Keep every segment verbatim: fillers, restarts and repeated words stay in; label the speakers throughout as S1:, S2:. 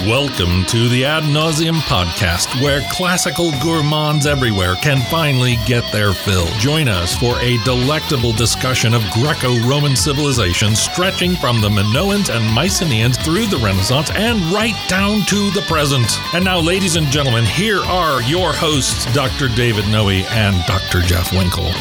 S1: Welcome to the Ad Nauseam Podcast, where classical gourmands everywhere can finally get their fill. Join us for a delectable discussion of Greco-Roman civilization stretching from the Minoans and Mycenaeans through the Renaissance and right down to the present. And now, ladies and gentlemen, here are your hosts, Doctor David Noe and Doctor Jeff Winkle.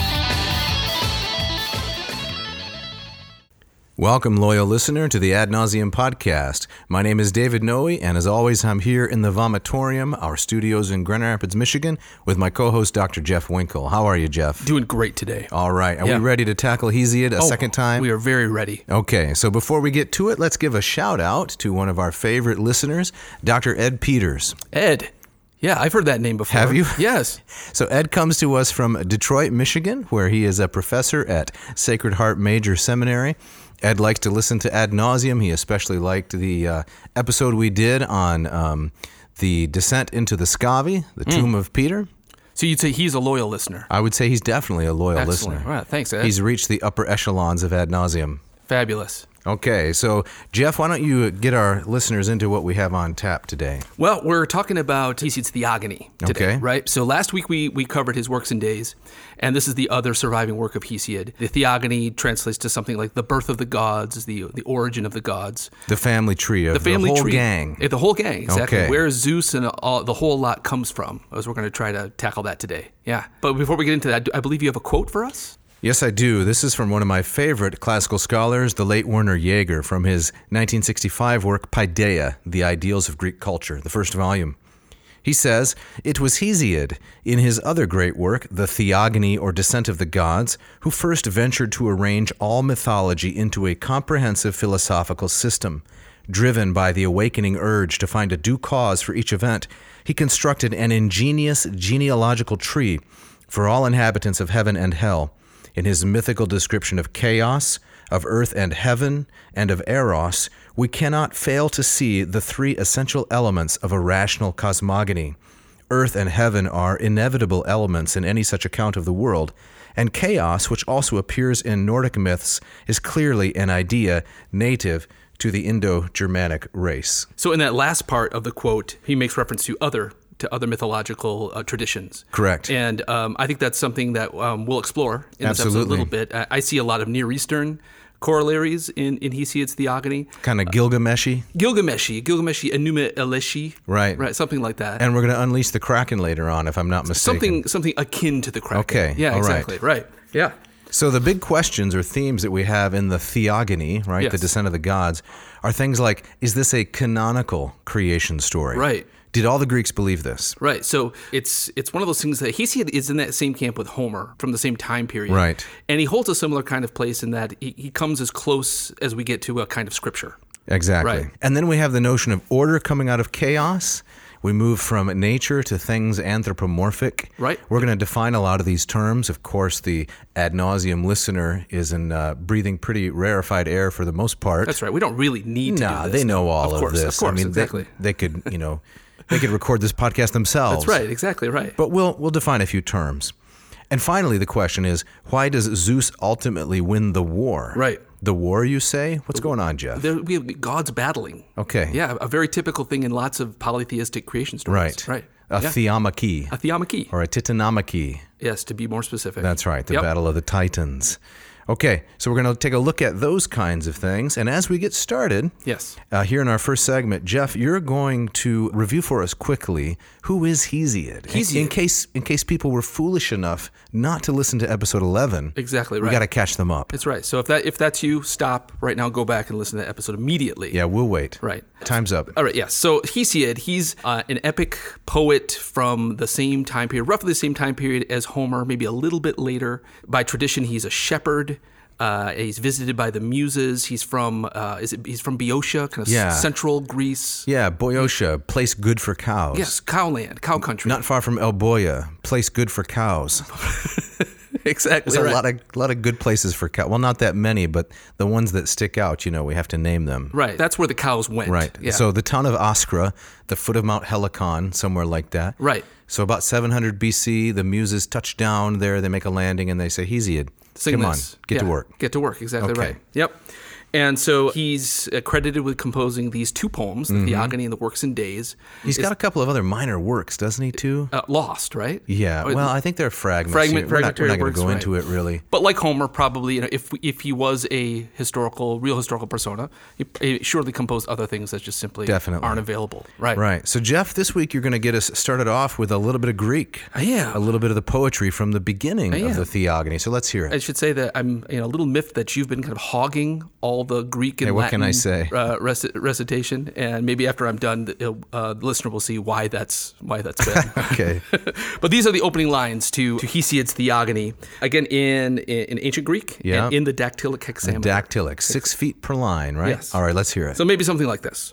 S2: Welcome, loyal listener, to the Ad Nauseam Podcast. My name is David Noe, and as always, I'm here in the Vomitorium, our studios in Grand Rapids, Michigan, with my co-host, Doctor Jeff Winkle. How are you, Jeff?
S3: Doing great today.
S2: All right. Are
S3: yeah.
S2: we ready to tackle Hesiod a
S3: oh,
S2: second time?
S3: We are very ready.
S2: Okay, so before we get to it, let's give a shout-out to one of our favorite listeners, Doctor Ed Peters.
S3: Ed. Yeah, I've heard that name before.
S2: Have you?
S3: Yes.
S2: So Ed comes to us from Detroit, Michigan, where he is a professor at Sacred Heart Major Seminary. Ed likes to listen to Ad Nauseam. He especially liked the uh, episode we did on um, the descent into the Scavi, the mm. tomb of Peter.
S3: So you'd say he's a loyal listener?
S2: I would say he's definitely a loyal
S3: Excellent.
S2: listener.
S3: All right, thanks, Ed.
S2: He's reached the upper echelons of Ad Nauseam.
S3: Fabulous.
S2: Okay, so Jeff, why don't you get our listeners into what we have on tap today?
S3: Well, we're talking about Hesiod's Theogony today,
S2: okay.
S3: right? So last week we, we covered his works and days, and this is the other surviving work of Hesiod. The Theogony translates to something like the birth of the gods, the the origin of the gods.
S2: The family tree of
S3: the, family
S2: the whole
S3: tree.
S2: gang.
S3: Yeah, the whole gang, exactly.
S2: Okay.
S3: Where Zeus and all, the whole lot comes from, as we're going to try to tackle that today. Yeah, but before we get into that, I believe you have a quote for us?
S2: Yes, I do. This is from one of my favorite classical scholars, the late Werner Jaeger, from his nineteen sixty-five work, Paideia, The Ideals of Greek Culture, the first volume. He says, "It was Hesiod, in his other great work, The Theogony or Descent of the Gods, who first ventured to arrange all mythology into a comprehensive philosophical system. Driven by the awakening urge to find a due cause for each event, he constructed an ingenious genealogical tree for all inhabitants of heaven and hell. In his mythical description of chaos, of earth and heaven, and of eros, we cannot fail to see the three essential elements of a rational cosmogony. Earth and heaven are inevitable elements in any such account of the world, and chaos, which also appears in Nordic myths, is clearly an idea native to the Indo-Germanic race."
S3: So in that last part of the quote, he makes reference to other to other mythological uh, traditions.
S2: Correct.
S3: And um, I think that's something that um, we'll explore in this
S2: Absolutely.
S3: episode a little bit. I, I see a lot of Near Eastern corollaries in, in Hesiod's Theogony.
S2: Kind of Gilgamesh-y.
S3: Uh, Gilgamesh-y, Gilgamesh-y, Enuma Elish-y.
S2: Right.
S3: Right, something like that.
S2: And we're going to unleash the Kraken later on, if I'm not mistaken.
S3: Something something akin to the Kraken.
S2: Okay,
S3: Yeah,
S2: all right.
S3: exactly. Right. Yeah.
S2: So the big questions or themes that we have in the Theogony, right,
S3: Yes.
S2: the descent of the gods, are things like, is this a canonical creation story?
S3: Right.
S2: Did all the Greeks believe this?
S3: Right. So it's it's one of those things that Hesiod is in that same camp with Homer from the same time period.
S2: Right.
S3: And he holds a similar kind of place in that he, he comes as close as we get to a kind of scripture.
S2: Exactly.
S3: Right.
S2: And then we have the notion of order coming out of chaos. We move from nature to things anthropomorphic.
S3: Right.
S2: We're going to define a lot of these terms. Of course, the Ad Nauseam listener is in uh, breathing pretty rarefied air for the most part.
S3: That's right. We don't really need to
S2: Nah,
S3: do this.
S2: they know all
S3: of, course,
S2: of this.
S3: Of course,
S2: I mean,
S3: exactly.
S2: they, they could, you know, they could record this podcast themselves.
S3: That's right. Exactly right.
S2: But we'll we'll define a few terms. And finally, the question is, why does Zeus ultimately win the war?
S3: Right.
S2: The war, you say? What's going on, Jeff?
S3: There, we have gods battling.
S2: Okay.
S3: Yeah, a very typical thing in lots of polytheistic creation stories.
S2: Right.
S3: Right.
S2: A
S3: yeah.
S2: theomachy.
S3: A theomachy.
S2: Or a titanomachy.
S3: Yes, to be more specific.
S2: That's right, the
S3: Yep.
S2: Battle of the Titans. Okay, so we're going to take a look at those kinds of things. And as we get started,
S3: Yes.
S2: uh, here in our first segment, Jeff, you're going to review for us quickly, who is Hesiod?
S3: Hesiod.
S2: In case in case people were foolish enough not to listen to episode eleven,
S3: Exactly
S2: we
S3: right.
S2: got to catch them up.
S3: That's right. So if that if that's you, stop right now, go back and listen to that episode immediately.
S2: Yeah, we'll wait.
S3: Right.
S2: Time's up.
S3: All right, yes. So Hesiod, he's uh, an epic poet from the same time period, roughly the same time period as Homer, maybe a little bit later. By tradition, he's a shepherd. Uh, he's visited by the Muses. He's from uh, is it, he's from Boeotia, kind of
S2: Yeah.
S3: s- central Greece.
S2: Yeah, Boeotia, place good for cows.
S3: Yes, cowland, cow country.
S2: Not far from Elboya, place good for cows.
S3: exactly.
S2: There's
S3: right.
S2: a lot of a lot of good places for cows. Well, not that many, but the ones that stick out, you know, we have to name them.
S3: Right. That's where the cows went.
S2: Right.
S3: Yeah.
S2: So the town of Askra, the foot of Mount Helicon, somewhere like that.
S3: Right.
S2: So about seven hundred B C, the Muses touch down there. They make a landing and they say, Hesiod,
S3: Sing
S2: come
S3: this.
S2: on, get to
S3: Yeah,
S2: work.
S3: Get to work. Exactly
S2: Okay.
S3: right. Yep. And so he's uh, credited with composing these two poems, the mm-hmm. Theogony and the Works and Days.
S2: He's it's, got a couple of other minor works, doesn't he, too?
S3: Uh, lost, right?
S2: Yeah. Or, well, I think they're fragments.
S3: Fragment,
S2: we're not, we're not going
S3: works,
S2: to go
S3: right.
S2: into it, really.
S3: But like Homer, probably, you know, if if he was a historical, real historical persona, he, he surely composed other things that just simply
S2: Definitely.
S3: aren't available. Right.
S2: Right. So, Jeff, this week you're going to get us started off with a little bit of Greek.
S3: I am.
S2: A little bit of the poetry from the beginning
S3: I
S2: of
S3: am.
S2: the Theogony. So let's hear it.
S3: I should say that I'm you know, a little miffed that you've been kind of hogging all the Greek and
S2: hey, what
S3: Latin
S2: can I say?
S3: Uh, rec- recitation, and maybe after I'm done, the, uh, the listener will see why that's why that's been.
S2: Okay.
S3: But these are the opening lines to, to Hesiod's Theogony, again in in, in ancient Greek,
S2: yeah.
S3: and in the dactylic hexameter.
S2: Dactylic, six feet per line, right?
S3: Yes.
S2: All right, let's hear it.
S3: So maybe something like this: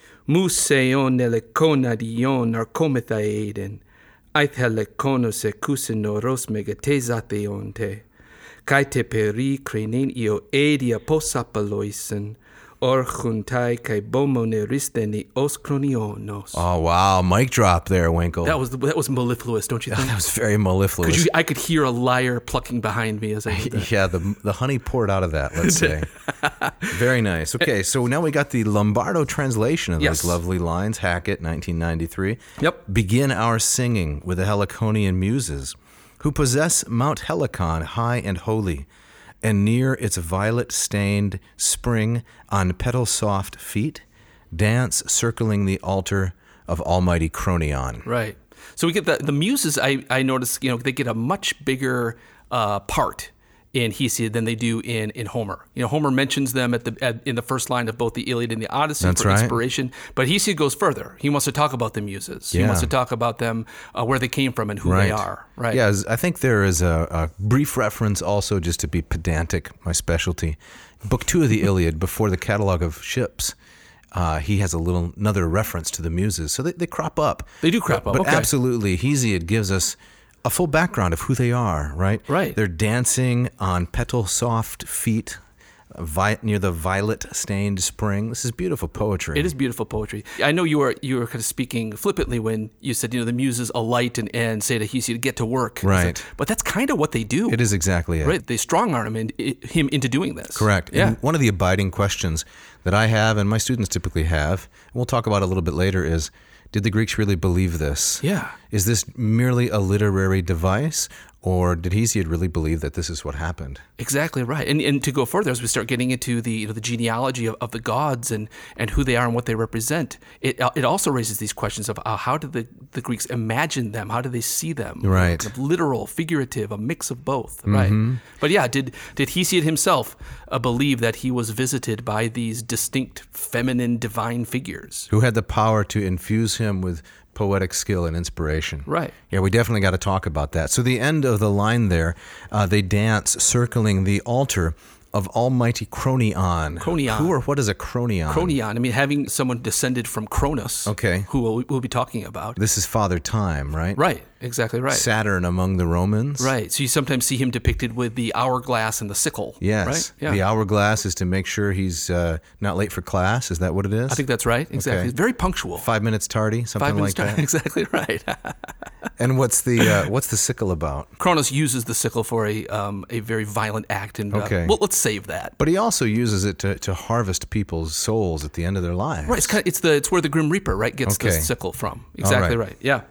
S3: Museon elekonadion arkomethaeden, aithelekonos ekusenoros megatezatheonte. Kai te peri crenen io edia posapaloisen, or juntai kai bomoneristeni os cronionos.
S2: Oh, wow. Mic drop there, Winkle.
S3: That was the, that was mellifluous, don't you think?
S2: That was very mellifluous.
S3: Could you, I could hear a lyre plucking behind me as I did that.
S2: Yeah, the the honey poured out of that, let's say. Very nice. Okay, so now we got the Lombardo translation of
S3: Yes.
S2: those lovely lines. Hackett, nineteen ninety-three.
S3: Yep.
S2: Begin our singing with the Heliconian muses, who possess Mount Helicon high and holy, and near its violet-stained spring on petal-soft feet, dance circling the altar of Almighty Cronion.
S3: Right. So we get the the muses. I I noticed, you know, they get a much bigger uh, part in Hesiod than they do in, in Homer. You know, Homer mentions them at the at, in the first line of both the Iliad and the Odyssey
S2: That's
S3: for
S2: right.
S3: inspiration. But Hesiod goes further. He wants to talk about the muses. He
S2: Yeah.
S3: wants to talk about them, uh, where they came from and who
S2: Right.
S3: they are. Right.
S2: Yeah, I think there is a, a brief reference also, just to be pedantic, my specialty. Book two of the Iliad, before the catalog of ships, uh, he has a little another reference to the muses. So they, they crop up.
S3: They do crop
S2: but,
S3: up,
S2: But
S3: okay.
S2: absolutely, Hesiod gives us a full background of who they are, right?
S3: Right.
S2: They're dancing on petal-soft feet vi- near the violet-stained spring. This is beautiful poetry.
S3: It is beautiful poetry. I know you were you were kind of speaking flippantly when you said, you know, the muses alight and, and say to Hesiod, get to work.
S2: Right.
S3: But that's kind of what they do.
S2: It is exactly it.
S3: Right. They strong arm him, in, him into doing this.
S2: Correct.
S3: Yeah.
S2: And one of the abiding questions that I have and my students typically have, and we'll talk about it a little bit later, is, did the Greeks really believe this?
S3: Yeah.
S2: Is this merely a literary device, or did Hesiod really believe that this is what happened?
S3: Exactly right. And and to go further, as we start getting into the you know, the genealogy of, of the gods and, and who they are and what they represent, it it also raises these questions of uh, how did the, the Greeks imagine them? How did they see them?
S2: Right.
S3: Kind of literal, figurative, a mix of both. Mm-hmm. Right. But yeah, did did Hesiod himself uh, believe that he was visited by these distinct feminine divine figures?
S2: Who had the power to infuse him with poetic skill and inspiration.
S3: Right.
S2: Yeah, we definitely got to talk about that. So the end of the line there, uh, they dance circling the altar of Almighty Cronion.
S3: Cronion.
S2: Who or what is a Cronion?
S3: Cronion. I mean, having someone descended from Cronus.
S2: Okay.
S3: Who we'll, we'll be talking about.
S2: This is Father Time, right?
S3: Right. Exactly right.
S2: Saturn among the Romans.
S3: Right. So you sometimes see him depicted with the hourglass and the sickle.
S2: Yes.
S3: Right? Yeah.
S2: The hourglass is to make sure he's uh, not late for class. Is that what it is?
S3: I think that's right. Exactly.
S2: Okay.
S3: Very punctual.
S2: Five minutes tardy, something
S3: Five minutes
S2: like
S3: time.
S2: that.
S3: Exactly right.
S2: And what's the uh, what's the sickle about?
S3: Cronus uses the sickle for a um, a very violent act, and uh,
S2: Okay.
S3: well, let's save that.
S2: But he also uses it to, to harvest people's souls at the end of their lives.
S3: Right. It's kind of, it's the it's where the Grim Reaper right gets
S2: Okay.
S3: the sickle from. Exactly
S2: right.
S3: right. Yeah.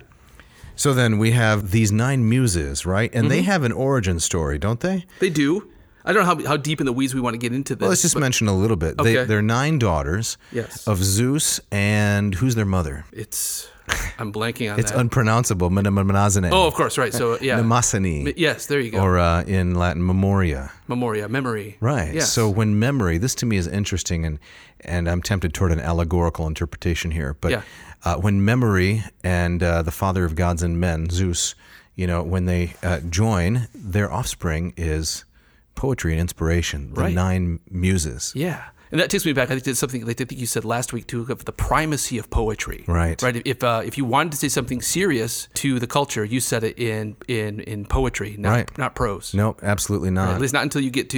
S2: So then we have these nine muses, right? And
S3: Mm-hmm.
S2: they have an origin story, don't they?
S3: They do. I don't know how, how deep in the weeds we want to get into this.
S2: Well, let's just
S3: but
S2: mention a little bit. They,
S3: Okay.
S2: they're nine daughters
S3: Yes.
S2: of Zeus, and who's their mother?
S3: It's I'm blanking on
S2: It's
S3: that.
S2: unpronounceable. Mnemosyne.
S3: oh, of course. Right. So yeah.
S2: Mnemosyne.
S3: Yes. There you go.
S2: Or uh, in Latin, Memoria.
S3: Memoria, memory.
S2: Right.
S3: Yes.
S2: So when memory, this to me is interesting, and and I'm tempted toward an allegorical interpretation here. But
S3: Yeah.
S2: uh, when memory and uh, the father of gods and men, Zeus, you know, when they uh, join, their offspring is poetry and inspiration. The
S3: Right.
S2: nine muses.
S3: Yeah. And that takes me back. I think it's something like I think you said last week too, of the primacy of poetry.
S2: Right.
S3: Right. If uh, if you wanted to say something serious to the culture, you said it in in, in poetry, not
S2: Right.
S3: not prose.
S2: No, absolutely not.
S3: At least not until you get to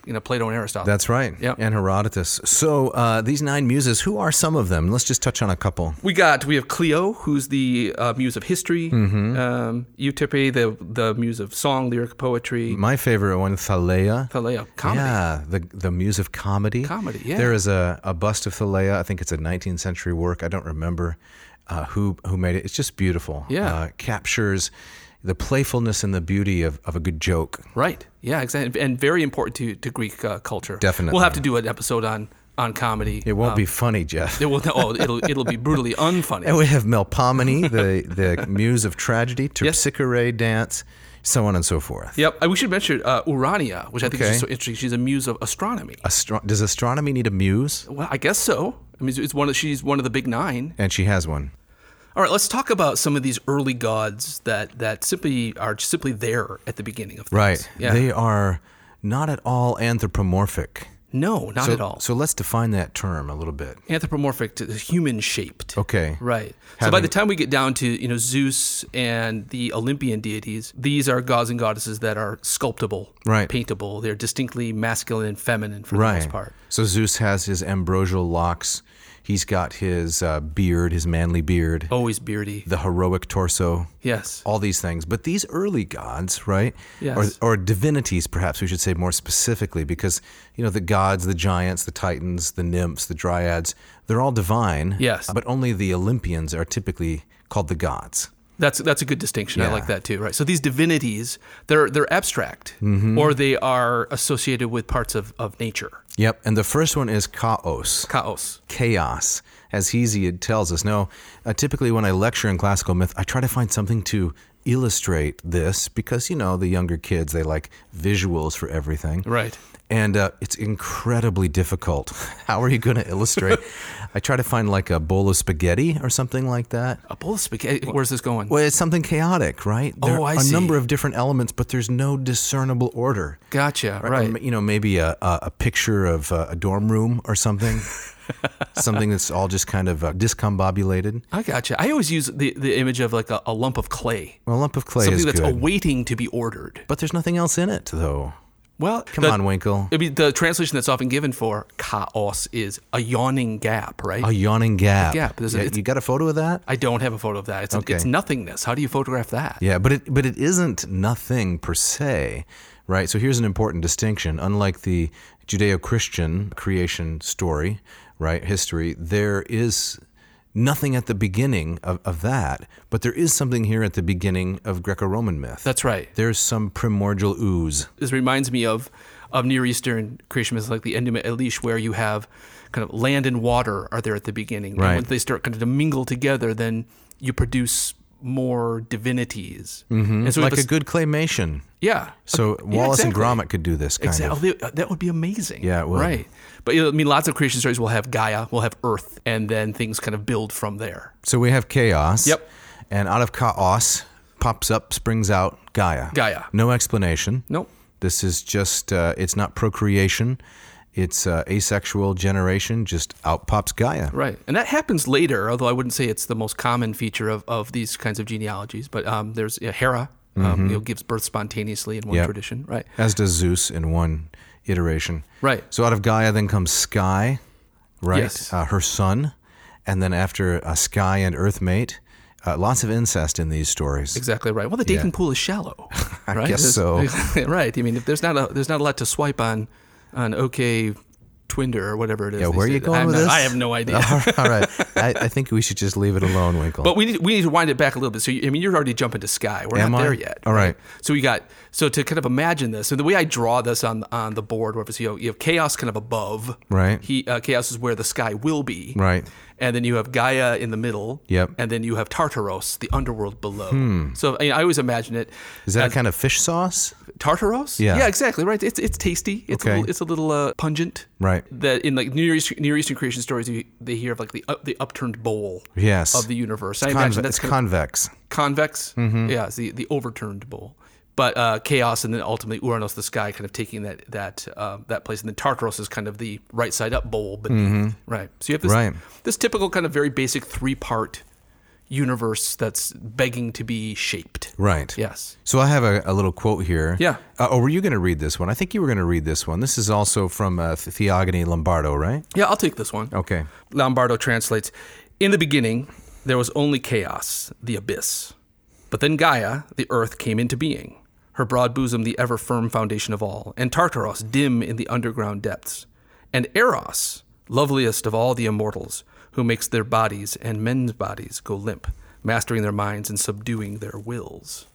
S3: you know, Plato and Aristotle.
S2: That's right.
S3: Yep.
S2: And Herodotus. So uh, these nine muses, who are some of them? Let's just touch on a couple.
S3: We got we have Clio, who's the uh, muse of history. Mm-hmm. Um, Euterpe, the the muse of song, lyric poetry.
S2: My favorite one, Thaleia.
S3: Thaleia, comedy.
S2: Yeah, the the muse of comedy.
S3: Comedy, yeah.
S2: There is a, a bust of Thaleia. I think it's a nineteenth century work. I don't remember uh, who who made it. It's just beautiful.
S3: Yeah.
S2: Uh, captures the playfulness and the beauty of, of a good joke.
S3: Right. Yeah, exactly. And very important to, to Greek uh, culture.
S2: Definitely.
S3: We'll have to do an episode on, on comedy.
S2: It won't
S3: Um,
S2: be funny, Jeff.
S3: It will. Oh, it'll it'll be brutally unfunny.
S2: And we have Melpomene, the, the muse of tragedy, Terpsichore dance, so on and so forth.
S3: Yep. Uh, We should mention uh, Urania, which I think
S2: Okay.
S3: is so interesting. She's a muse of astronomy.
S2: Astro- does astronomy need a muse?
S3: Well, I guess so. I mean, it's one of she's one of the big nine.
S2: And she has one.
S3: All right, let's talk about some of these early gods that that simply are simply there at the beginning of things.
S2: Right.
S3: Yeah.
S2: They are not at all anthropomorphic.
S3: no, not
S2: so,
S3: at all.
S2: So let's define that term a little bit.
S3: Anthropomorphic, to human shaped.
S2: Okay.
S3: Right. So
S2: Having-
S3: by the time we get down to, you know, Zeus and the Olympian deities, these are gods and goddesses that are sculptable,
S2: Right.
S3: paintable. They're distinctly masculine and feminine for the
S2: Right.
S3: most part.
S2: So Zeus has his ambrosial locks. He's got his uh, beard, his manly beard,
S3: Always beardy.
S2: the heroic torso,
S3: Yes.
S2: all these things. But these early gods, right?
S3: Yes.
S2: Or, or divinities, perhaps we should say more specifically, because, you know, the gods, the giants, the titans, the nymphs, the dryads, they're all divine.
S3: Yes.
S2: But only the Olympians are typically called the gods.
S3: That's that's a good distinction. I
S2: Yeah.
S3: like that too. Right. So these divinities, they're they're abstract,
S2: Mm-hmm.
S3: or they are associated with parts of, of nature.
S2: Yep. And the first one is Chaos.
S3: Chaos.
S2: Chaos, as Hesiod tells us. Now, uh, typically when I lecture in classical myth, I try to find something to illustrate this because, you know, the younger kids, they like visuals for everything.
S3: Right.
S2: And uh, it's incredibly difficult. How are you going to illustrate? I try to find like a bowl of spaghetti or something like that.
S3: A bowl of spaghetti. Where's this going?
S2: Well, it's something chaotic, right? There
S3: Oh, I
S2: are a
S3: see.
S2: number of different elements, but there's no discernible order.
S3: Gotcha.
S2: Or,
S3: Right.
S2: you know, maybe a, a, a picture of uh, a dorm room or something. Something that's all just kind of uh, discombobulated.
S3: I gotcha. I always use the, the image of like a, a lump of clay.
S2: Well, a lump of clay
S3: Something
S2: is
S3: that's
S2: good.
S3: awaiting to be ordered.
S2: But there's nothing else in it, though.
S3: Well,
S2: Come
S3: the,
S2: on, Winkle.
S3: I mean, the translation that's often given for chaos is a yawning gap, right?
S2: A yawning gap.
S3: gap. There's a-
S2: Yeah,
S3: it's-
S2: you got a photo of that?
S3: I don't have a photo of that. It's,
S2: Okay.
S3: it's nothingness. How do you photograph that?
S2: Yeah, but it but it isn't nothing per se, right? So here's an important distinction. Unlike the Judeo-Christian creation story, right, history, there is nothing at the beginning of, of that, but there is something here at the beginning of Greco-Roman myth.
S3: That's right.
S2: There's some primordial ooze.
S3: This reminds me of, of Near Eastern creation myths like the Enuma Elish, where you have kind of land and water are there at the beginning.
S2: Right.
S3: And when they start kind of to mingle together, then you produce more divinities. Mm-hmm. And so we have
S2: Like a
S3: this-
S2: good claymation.
S3: yeah.
S2: So
S3: Yeah,
S2: Wallace
S3: exactly.
S2: and Gromit could do this kind of.
S3: Exactly. That would be amazing.
S2: Yeah, it would.
S3: Right. But you know, I mean, lots of creation stories will have Gaia, will have Earth, and then things kind of build from there.
S2: So we have chaos.
S3: Yep.
S2: And out of chaos pops up, springs out Gaia.
S3: Gaia.
S2: No explanation.
S3: Nope.
S2: This is just, uh, it's not procreation. It's uh, asexual generation. Just out pops Gaia.
S3: Right. And that happens later, although I wouldn't say it's the most common feature of, of these kinds of genealogies. But um, there's uh, Hera, um, you know, gives birth spontaneously in one
S2: Yep.
S3: tradition. Right.
S2: As does Zeus in one iteration.
S3: Right.
S2: So out of Gaia then comes Sky, right?
S3: Yes.
S2: Uh, her son. And then after uh, Sky and Earth mate, uh, lots of incest in these stories.
S3: Exactly right. Well, the dating pool is shallow.
S2: I
S3: right?
S2: guess
S3: There's-
S2: so.
S3: Right. I mean, if there's not a there's not a lot to swipe on on OK Twinder or whatever it is.
S2: Yeah,
S3: they
S2: where are
S3: say.
S2: you going
S3: I'm
S2: with
S3: not-
S2: this?
S3: I have no idea.
S2: All right. I, I think we should just leave it alone, Winkle.
S3: But we need we need to wind it back a little bit. So you, I mean, you're already jumping to Sky. We're
S2: Am
S3: not
S2: I?
S3: there yet.
S2: All right.
S3: So we got so to kind of imagine this. So the way I draw this on on the board, where it's you know you have chaos kind of above.
S2: Right.
S3: He uh, chaos is where the sky will be.
S2: Right.
S3: And then you have Gaia in the middle.
S2: Yep.
S3: And then you have Tartaros, the underworld below. So I, mean, I always imagine it.
S2: Is that
S3: as
S2: a kind of fish sauce?
S3: Tartaros?
S2: Yeah.
S3: Yeah, exactly. Right. It's it's tasty. It's
S2: Okay.
S3: a little, it's a little uh, pungent.
S2: Right.
S3: That in like Near Eastern, Near Eastern creation stories, you, they hear of like the up, the upturned bowl.
S2: Yes.
S3: Of the universe. I
S2: Conve-
S3: imagine that's
S2: it's
S3: kind of-
S2: convex.
S3: convex. Yeah, it's the, the overturned bowl. But uh, chaos and then ultimately Uranos, the sky, kind of taking that that uh, that place, and then Tartaros is kind of the right side up bowl beneath. Right. So you have this
S2: Right.
S3: this typical kind of very basic three part universe that's begging to be shaped.
S2: Right.
S3: Yes.
S2: So I have a, a little quote here.
S3: Yeah.
S2: Uh, oh, were you going to read this one? I think you were going to read this one. This is also from uh, Theogony Lombardo, right?
S3: Yeah, I'll take this one.
S2: Okay.
S3: Lombardo translates, "In the beginning, there was only chaos, the abyss. But then Gaia, the earth, came into being, her broad bosom the ever-firm foundation of all, and Tartaros dim in the underground depths, and Eros, loveliest of all the immortals, who makes their bodies and men's bodies go limp, mastering their minds and subduing their wills."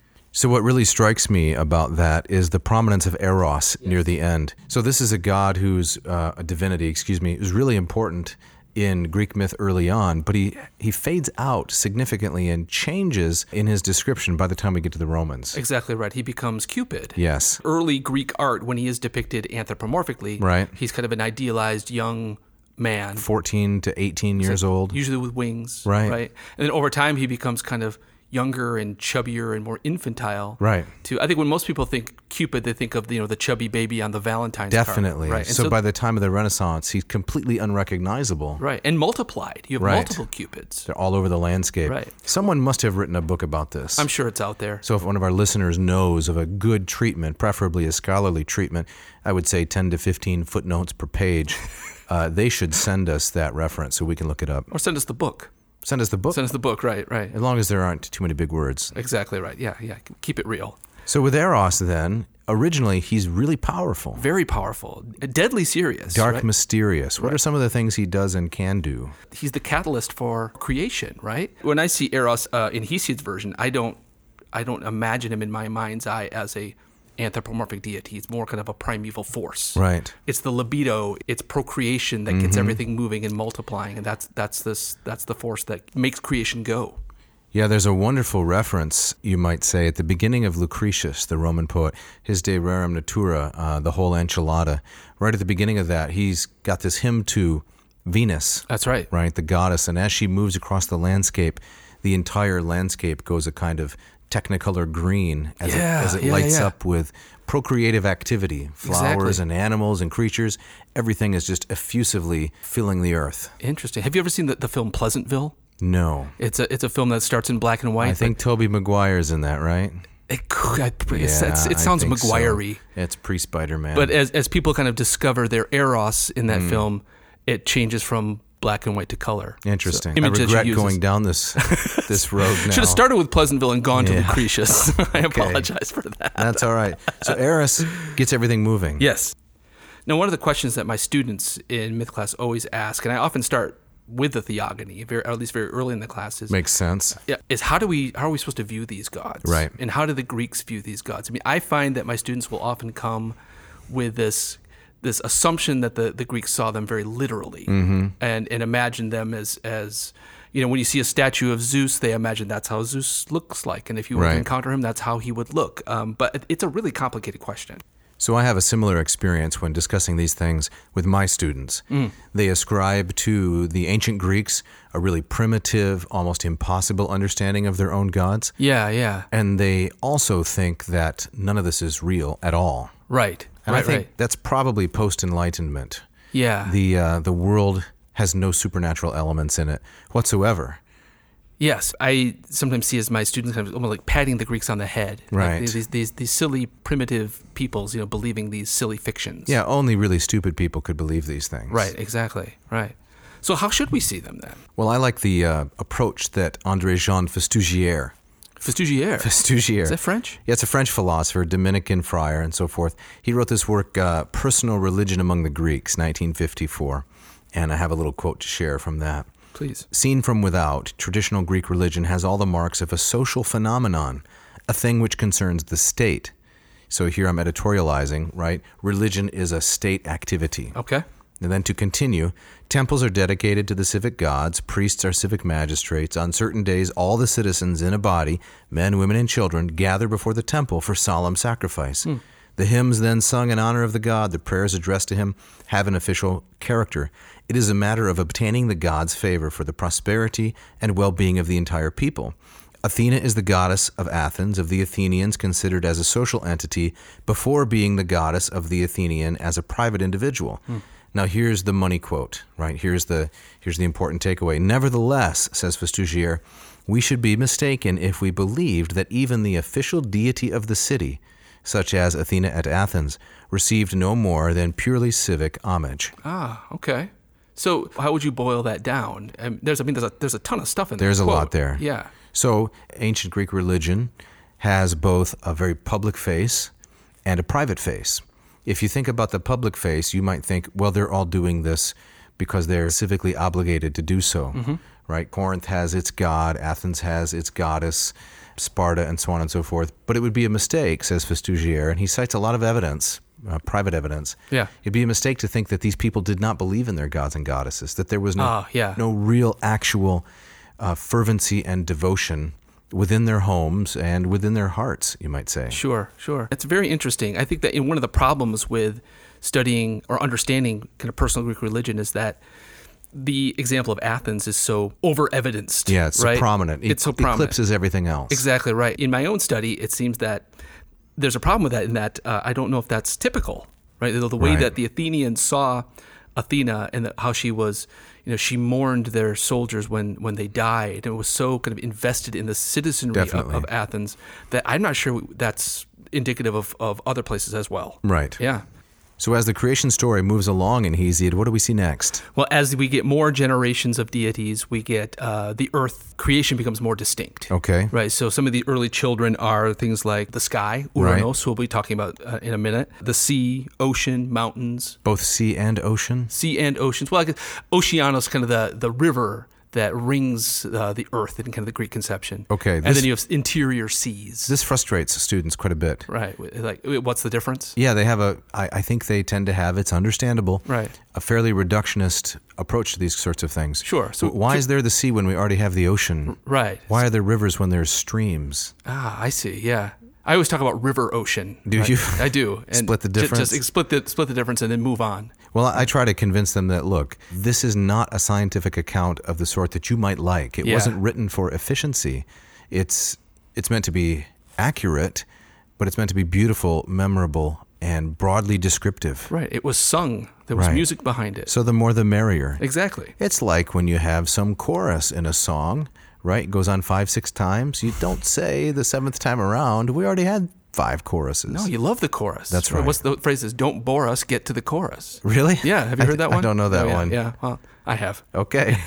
S2: So what really strikes me about that is the prominence of Eros yes. near the end. So this is a god who's, uh, a divinity, excuse me, who's really important in Greek myth early on, but he, he fades out significantly and changes in his description by the time we get to the Romans.
S3: Exactly right. He becomes Cupid.
S2: Yes.
S3: Early Greek art, when he is depicted anthropomorphically,
S2: right.
S3: he's kind of an idealized young man.
S2: fourteen to eighteen years
S3: so
S2: old.
S3: Usually with wings.
S2: Right.
S3: Right. And then over time, he becomes kind of younger and chubbier and more infantile.
S2: Right.
S3: To I think when most people think Cupid, they think of the, you know, the chubby baby on the Valentine's
S2: Definitely.
S3: card. Right.
S2: So,
S3: so
S2: by the time of the Renaissance, he's completely unrecognizable.
S3: Right. And multiplied. You have
S2: right.
S3: multiple Cupids.
S2: They're all over the landscape.
S3: Right.
S2: Someone must have written a book about this.
S3: I'm sure it's out there.
S2: So if one of our listeners knows of a good treatment, preferably a scholarly treatment, I would say ten to fifteen footnotes per page, uh, they should send us that reference so we can look it up.
S3: Or send us the book.
S2: Send us the book.
S3: Send us the book, right, right.
S2: As long as there aren't too many big words.
S3: Exactly right. Yeah, yeah. Keep it real.
S2: So with Eros then, originally he's really powerful.
S3: Very powerful. Deadly serious.
S2: Dark,
S3: right?
S2: mysterious. What
S3: right.
S2: are some of the things he does and can do?
S3: He's the catalyst for creation, right? When I see Eros uh, in Hesiod's version, I don't I don't imagine him in my mind's eye as a anthropomorphic deity. He's more kind of a primeval force.
S2: Right.
S3: It's the libido, it's procreation that gets mm-hmm. everything moving and multiplying, and that's that's this that's the force that makes creation go.
S2: Yeah, there's a wonderful reference, you might say, at the beginning of Lucretius, the Roman poet, his De Rerum Natura, uh, the whole enchilada. Right at the beginning of that, he's got this hymn to Venus.
S3: That's right.
S2: Right, the goddess, and as she moves across the landscape, the entire landscape goes a kind of Technicolor green as
S3: yeah,
S2: it, as it
S3: yeah,
S2: lights
S3: yeah.
S2: up with procreative activity. Flowers
S3: exactly.
S2: and animals and creatures. Everything is just effusively filling the earth.
S3: Interesting. Have you ever seen the, the film Pleasantville?
S2: No.
S3: It's a it's a film that starts in black and white.
S2: I think Tobey Maguire's in that, right?
S3: It, it's,
S2: yeah,
S3: it's, it sounds Maguire-y.
S2: So. It's pre-Spider-Man.
S3: But as as people kind of discover their Eros in that mm. film, it changes from black and white to color.
S2: Interesting.
S3: So,
S2: I regret going down this this road now.
S3: Should have started with Pleasantville and gone
S2: yeah.
S3: to Lucretius. I
S2: okay.
S3: apologize for that.
S2: That's all right. So Eros gets everything moving.
S3: Yes. Now, one of the questions that my students in myth class always ask, and I often start with the theogony, very, or at least very early in the class, is
S2: makes sense.
S3: Yeah, is how do we how are we supposed to view these gods?
S2: Right.
S3: And how do the Greeks view these gods? I mean, I find that my students will often come with this this assumption that the, the Greeks saw them very literally
S2: mm-hmm.
S3: and, and imagined them as as you know, when you see a statue of Zeus, they imagine that's how Zeus looks like, and if you were
S2: right.
S3: to encounter him, that's how he would look. Um, but it's a really complicated question.
S2: So I have a similar experience when discussing these things with my students. Mm. They ascribe to the ancient Greeks a really primitive, almost impossible understanding of their own gods.
S3: Yeah, yeah.
S2: And they also think that none of this is real at all.
S3: Right,
S2: and
S3: right,
S2: I think
S3: right.
S2: that's probably post-Enlightenment.
S3: Yeah.
S2: The uh, the world has no supernatural elements in it whatsoever.
S3: Yes, I sometimes see as my students kind of almost like patting the Greeks on the head.
S2: Right.
S3: Like these, these these silly primitive peoples, you know, believing these silly fictions.
S2: Yeah, only really stupid people could believe these things.
S3: Right, exactly, right. So how should we see them then?
S2: Well, I like the uh, approach that André-Jean Festugière.
S3: Festugière?
S2: Festugière.
S3: Is that French?
S2: Yeah, it's a French philosopher, Dominican friar, and so forth. He wrote this work, uh, Personal Religion Among the Greeks, nineteen fifty-four. And I have a little quote to share from that.
S3: Please.
S2: Seen from without, traditional Greek religion has all the marks of a social phenomenon, a thing which concerns the state. So here I'm editorializing, right? Religion is a state activity.
S3: Okay.
S2: And then to continue, temples are dedicated to the civic gods, priests are civic magistrates. On certain days, all the citizens in a body, men, women, and children, gather before the temple for solemn sacrifice. Hmm. The hymns then sung in honor of the god, the prayers addressed to him, have an official character. It is a matter of obtaining the god's favor for the prosperity and well-being of the entire people. Athena is the goddess of Athens, of the Athenians, considered as a social entity before being the goddess of the Athenian as a private individual. Hmm. Now here's the money quote, right? Here's the here's the important takeaway. Nevertheless, says Festugière, we should be mistaken if we believed that even the official deity of the city, such as Athena at Athens, received no more than purely civic homage.
S3: Ah, okay. So how would you boil that down? Um, there's, I mean, there's a, there's a ton of stuff in there.
S2: There's a
S3: quote.
S2: lot there.
S3: Yeah.
S2: So ancient Greek religion has both a very public face and a private face. If you think about the public face, you might think, well, they're all doing this because they're civically obligated to do so, mm-hmm. right? Corinth has its god, Athens has its goddess, Sparta, and so on and so forth. But it would be a mistake, says Festugière, and he cites a lot of evidence, uh, private evidence.
S3: Yeah.
S2: It'd be a mistake to think that these people did not believe in their gods and goddesses, that there was no,
S3: Ah, yeah.
S2: no real actual uh, fervency and devotion within their homes and within their hearts, you might say.
S3: Sure, sure. It's very interesting. I think that in one of the problems with studying or understanding kind of personal Greek religion is that the example of Athens is so over-evidenced.
S2: Yeah, it's
S3: right?
S2: so prominent.
S3: It's so
S2: It
S3: prominent.
S2: eclipses everything else.
S3: Exactly right. In my own study, it seems that there's a problem with that in that uh, I don't know if that's typical, right? The, the way
S2: Right.
S3: that the Athenians saw Athena and the, how she was, you know, she mourned their soldiers when, when they died and was so kind of invested in the citizenry of,
S2: Definitely.
S3: of Athens that I'm not sure that's indicative of, of other places as well.
S2: Right.
S3: Yeah.
S2: So as the creation story moves along in Hesiod, what do we see next?
S3: Well, as we get more generations of deities, we get uh, the earth creation becomes more distinct.
S2: Okay.
S3: Right. So some of the early children are things like the sky,
S2: Right.
S3: Uranos, who we'll be talking about uh, in a minute, the sea, ocean, mountains,
S2: Both sea and ocean?
S3: sea and oceans. Well, I guess Oceanos, kind of the, the river that rings uh, the earth in kind of the Greek conception.
S2: Okay,
S3: And
S2: this-
S3: then you have interior seas.
S2: This frustrates students quite a bit.
S3: Right. Like, what's the difference?
S2: Yeah, they have a, I, I think they tend to have, it's understandable,
S3: Right.
S2: a fairly reductionist approach to these sorts of things.
S3: Sure. So-
S2: Why is there the sea when we already have the ocean?
S3: Right.
S2: Why are there rivers when there's streams?
S3: Ah, I see. Yeah. I always talk about river ocean.
S2: Do
S3: right?
S2: you?
S3: I do. And
S2: Split the
S3: ju-
S2: difference?
S3: Just split the split the difference and then move on.
S2: Well, I try to convince them that, look, this is not a scientific account of the sort that you might like. It
S3: Yeah.
S2: wasn't written for efficiency. It's it's meant to be accurate, but it's meant to be beautiful, memorable, and broadly descriptive.
S3: Right. It was sung. There was
S2: Right.
S3: music behind it.
S2: So the more the merrier.
S3: Exactly.
S2: It's like when you have some chorus in a song, right? It goes on five, six times. You don't say the seventh time around, we already had five choruses.
S3: No, you love the chorus.
S2: That's right.
S3: What's the phrase is, don't bore us, get to the chorus.
S2: Really?
S3: Yeah, have you heard
S2: I,
S3: that one?
S2: I don't know that
S3: Oh, yeah,
S2: one.
S3: Yeah, well, I have.
S2: Okay.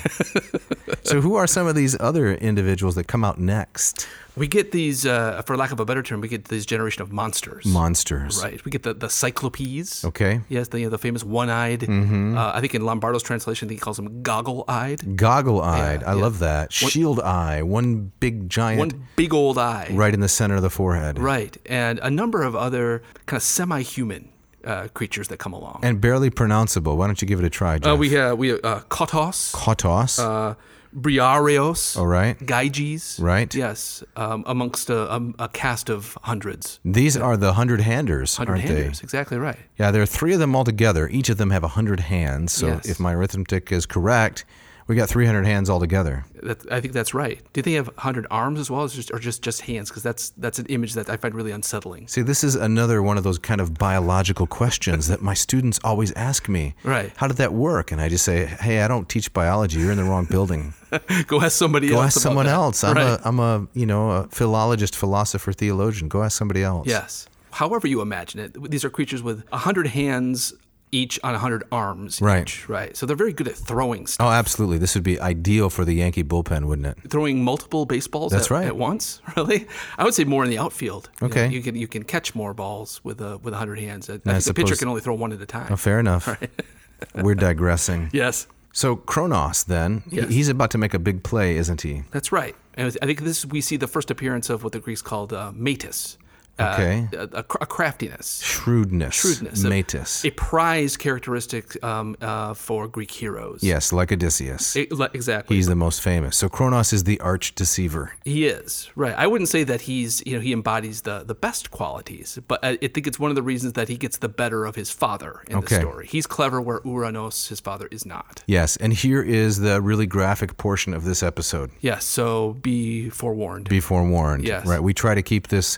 S2: So who are some of these other individuals that come out next?
S3: We get these, uh, for lack of a better term, we get this generation of monsters.
S2: Monsters.
S3: Right. We get the, the Cyclopes.
S2: Okay.
S3: Yes, the, the famous one-eyed. Mm-hmm. Uh, I think in Lombardo's translation, I think he calls them goggle-eyed.
S2: Goggle-eyed.
S3: Yeah,
S2: I
S3: yeah.
S2: love that. Shield eye. One big giant
S3: One big old eye.
S2: right in the center of the forehead.
S3: Right. And a number of other kind of semi-human uh, creatures that come along.
S2: And barely pronounceable. Why don't you give it a try, Jeff?
S3: Uh, we have we have uh, Kotos,
S2: Kotos.
S3: uh, Briareos,
S2: All right.
S3: Gyges.
S2: Right.
S3: Yes, um, amongst a, a, a cast of hundreds.
S2: These are the hundred-handers,
S3: Hundred
S2: aren't
S3: handers,
S2: they?
S3: exactly right.
S2: Yeah, there are three of them altogether. Each of them have a hundred hands. So
S3: Yes.
S2: if my arithmetic is correct, we got three hundred hands altogether.
S3: That, I think that's right. Do they have hundred arms as well, as just, or just just hands? Because that's that's an image that I find really unsettling.
S2: See, this is another one of those kind of biological questions that my students always ask me.
S3: Right.
S2: How did that work? And I just say, hey, I don't teach biology. You're in the wrong building.
S3: Go ask somebody
S2: Go
S3: else.
S2: ask
S3: about
S2: someone
S3: that.
S2: else. I'm
S3: right.
S2: a, I'm a, you know, a philologist, philosopher, theologian. Go ask somebody else.
S3: Yes. However you imagine it, these are creatures with a hundred hands each on a hundred arms.
S2: Right.
S3: Each, right. So they're very good at throwing stuff.
S2: Oh, absolutely. This would be ideal for the Yankee bullpen, wouldn't it?
S3: Throwing multiple baseballs
S2: That's
S3: at,
S2: right.
S3: at once, really? I would say more in the outfield. You know,
S2: Okay.
S3: you can you can catch more balls with a with a hundred hands. I, I
S2: I
S3: think the pitcher
S2: suppose-
S3: can only throw one at a time.
S2: Oh, fair enough. We're digressing.
S3: Yes,
S2: So Kronos, then, he-
S3: Yes.
S2: he's about to make a big play, isn't he?
S3: that's right. And I think this we see the first appearance of what the Greeks called uh, metis. Uh,
S2: Okay.
S3: a, a cr- a craftiness.
S2: Shrewdness.
S3: Shrewdness. A-
S2: Metis.
S3: A prized characteristic um, uh, for Greek heroes.
S2: Yes, like Odysseus.
S3: It- le- exactly.
S2: He's the most famous. So Kronos is the arch deceiver.
S3: He is, right. I wouldn't say that he's, you know, he embodies the, the best qualities, but I I think it's one of the reasons that he gets the better of his father in
S2: Okay.
S3: the story. He's clever where Uranos, his father, is not.
S2: Yes, and here is the really graphic portion of this episode.
S3: Yes, so be forewarned.
S2: Be forewarned.
S3: Yes.
S2: Right. We try to keep this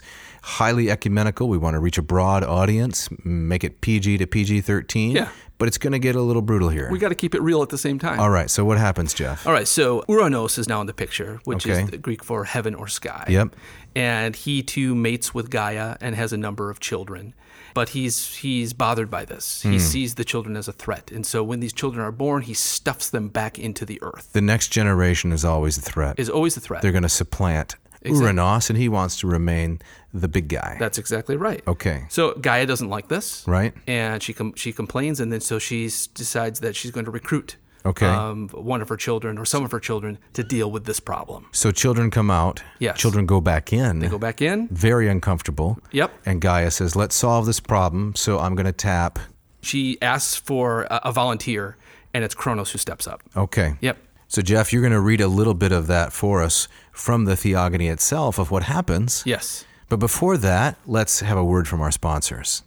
S2: highly ecumenical. We want to reach a broad audience, make it P G to P G thirteen.
S3: Yeah.
S2: But it's going to get a little brutal here.
S3: We got to keep it real at the same time.
S2: All right, so what happens, Jeff?
S3: All right, so Uranos is now in the picture, which
S2: Okay.
S3: is the Greek for heaven or sky.
S2: Yep.
S3: And he too mates with Gaia and has a number of children. But he's he's bothered by this.
S2: Hmm.
S3: He sees the children as a threat. And so when these children are born, he stuffs them back into the earth.
S2: The next generation is always a threat.
S3: Is always a threat.
S2: They're going to supplant
S3: Exactly.
S2: Uranos, and he wants to remain the big guy.
S3: That's exactly right.
S2: Okay.
S3: So Gaia doesn't like this.
S2: Right.
S3: And she com- she complains, and then so she s- decides that she's going to recruit
S2: Okay.
S3: um, one of her children or some of her children to deal with this problem.
S2: So children come out.
S3: Yes.
S2: Children go back in.
S3: They go back in.
S2: Very uncomfortable.
S3: Yep.
S2: And Gaia says, let's solve this problem, so I'm going to tap.
S3: She asks for a, a volunteer, and it's Kronos who steps up.
S2: Okay.
S3: Yep.
S2: So, Jeff, you're going to read a little bit of that for us from the Theogony itself of what happens.
S3: Yes.
S2: But before that, let's have a word from our sponsors.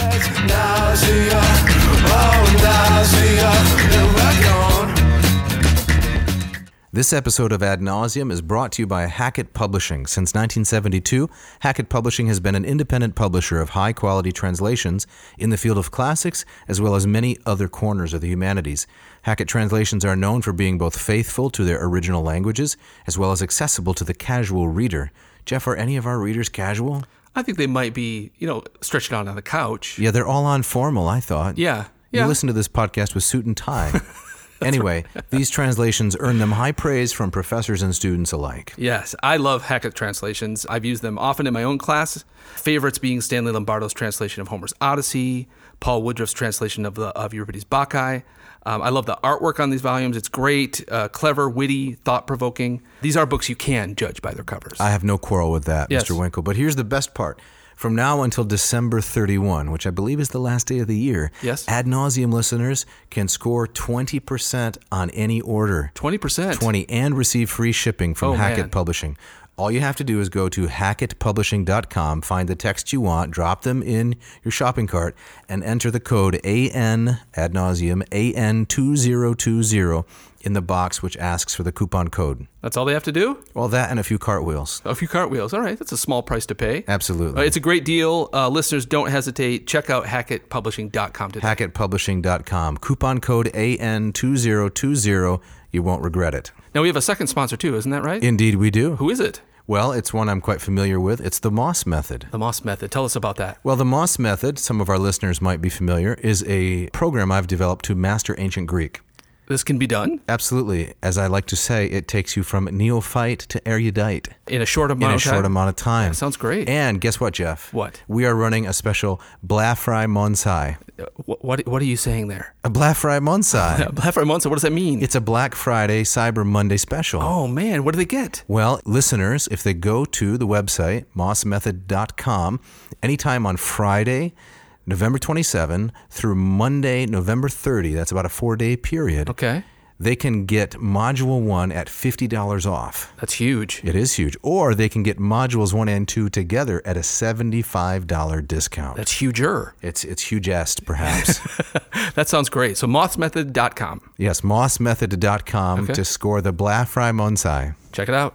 S2: This episode of Ad Nauseam is brought to you by Hackett Publishing. Since nineteen seventy-two, Hackett Publishing has been an independent publisher of high-quality translations in the field of classics, as well as many other corners of the humanities. Hackett translations are known for being both faithful to their original languages, as well as accessible to the casual reader. Jeff, are any of our readers casual?
S3: I think they might be, you know, stretched out on the couch.
S2: Yeah, they're all on formal, I thought.
S3: Yeah.
S2: You
S3: Yeah.
S2: listen to this podcast with suit and tie. Anyway, these translations earn them high praise from professors and students alike.
S3: Yes, I love Hackett translations. I've used them often in my own class. Favorites being Stanley Lombardo's translation of Homer's Odyssey, Paul Woodruff's translation of the of Euripides' Bacchae. Um, I love the artwork on these volumes. It's great, uh, clever, witty, thought-provoking. These are books you can judge by their covers.
S2: I have no quarrel with that,
S3: Yes.
S2: Mister Winkle. But here's the best part. From now until December thirty-first, which I believe is the last day of the year,
S3: Yes.
S2: Ad Nauseam listeners can score twenty percent on any order.
S3: twenty percent.
S2: twenty and receive free shipping from
S3: Oh,
S2: Hackett
S3: man.
S2: Publishing. All you have to do is go to hackett publishing dot com, find the text you want, drop them in your shopping cart, and enter the code A N, ad nauseum, A N two zero two zero in the box which asks for the coupon code.
S3: That's all they have to do?
S2: Well, that and a few cartwheels.
S3: A few cartwheels. All right, that's a small price to pay.
S2: Absolutely.
S3: Uh, It's a great deal. Uh, listeners, don't hesitate. Check out hackett publishing dot com today.
S2: hackett publishing dot com. Coupon code A N two zero two zero. You won't regret it.
S3: Now, we have a second sponsor, too, isn't that right?
S2: Indeed, we do.
S3: Who is it?
S2: Well, it's one I'm quite familiar with. It's the Moss Method.
S3: The Moss Method. Tell us about that.
S2: Well, the Moss Method, some of our listeners might be familiar, is a program I've developed to master ancient Greek.
S3: This can be done
S2: Absolutely. As I like to say, it takes you from neophyte to erudite
S3: in a short amount
S2: in a
S3: of time.
S2: short amount of time.
S3: Sounds great.
S2: And guess what, Jeff?
S3: What?
S2: We are running a special Blafry Monsai.
S3: Uh, What, what what are you saying there?
S2: A Blafry Monsai.
S3: Black Friday Month, so what does that mean?
S2: It's a Black Friday, Cyber Monday special.
S3: Oh, man, what do they get?
S2: Well, listeners, if they go to the website, moss method dot com, anytime on Friday, November twenty-seventh, through Monday, November thirtieth, that's about a four-day period,
S3: Okay.
S2: they can get Module one at fifty dollars off.
S3: That's huge.
S2: It is huge. Or they can get Modules one and two together at a seventy-five dollars discount.
S3: That's huger.
S2: It's it's hugest, perhaps.
S3: That sounds great. So moss method dot com.
S2: Yes, moss method dot com
S3: Okay.
S2: to score the Blafry Monsai.
S3: Check it out.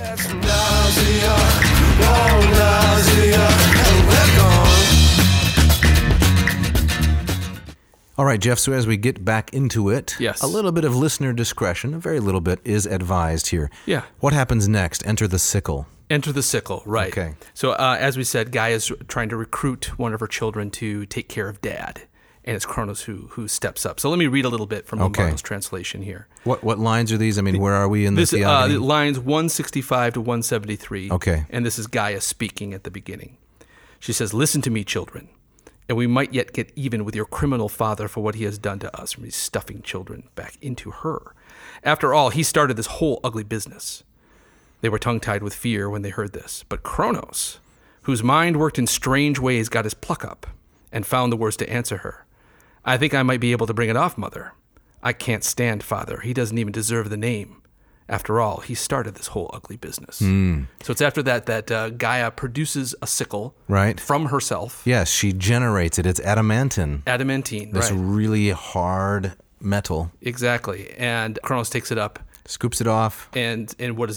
S2: All right, Jeff, so as we get back into it,
S3: Yes.
S2: a little bit of listener discretion, a very little bit, is advised here.
S3: Yeah.
S2: What happens next? Enter the sickle.
S3: Enter the sickle, right.
S2: Okay.
S3: So uh, as we said, Gaia is trying to recruit one of her children to take care of Dad. And it's Kronos who who steps up. So let me read a little bit from
S2: Okay.
S3: Lombardo's translation here.
S2: What what lines are these? I mean, where are we in the
S3: This uh,
S2: theogony?
S3: the lines one sixty-five to one seventy-three.
S2: Okay.
S3: And this is Gaia speaking at the beginning. She says, "Listen to me, children, and we might yet get even with your criminal father for what he has done to us." From he's stuffing children back into her. After all, he started this whole ugly business. They were tongue-tied with fear when they heard this. But Kronos, whose mind worked in strange ways, got his pluck up and found the words to answer her. "I think I might be able to bring it off, Mother. I can't stand Father. He doesn't even deserve the name. After all, he started this whole ugly business."
S2: Hmm.
S3: So it's after that that uh, Gaia produces a sickle
S2: Right.
S3: from herself.
S2: Yes, she generates it. It's adamantine.
S3: Adamantine,
S2: This
S3: right.
S2: really hard metal.
S3: Exactly. And Kronos takes it up,
S2: Scoops it off.
S3: and and what does he do?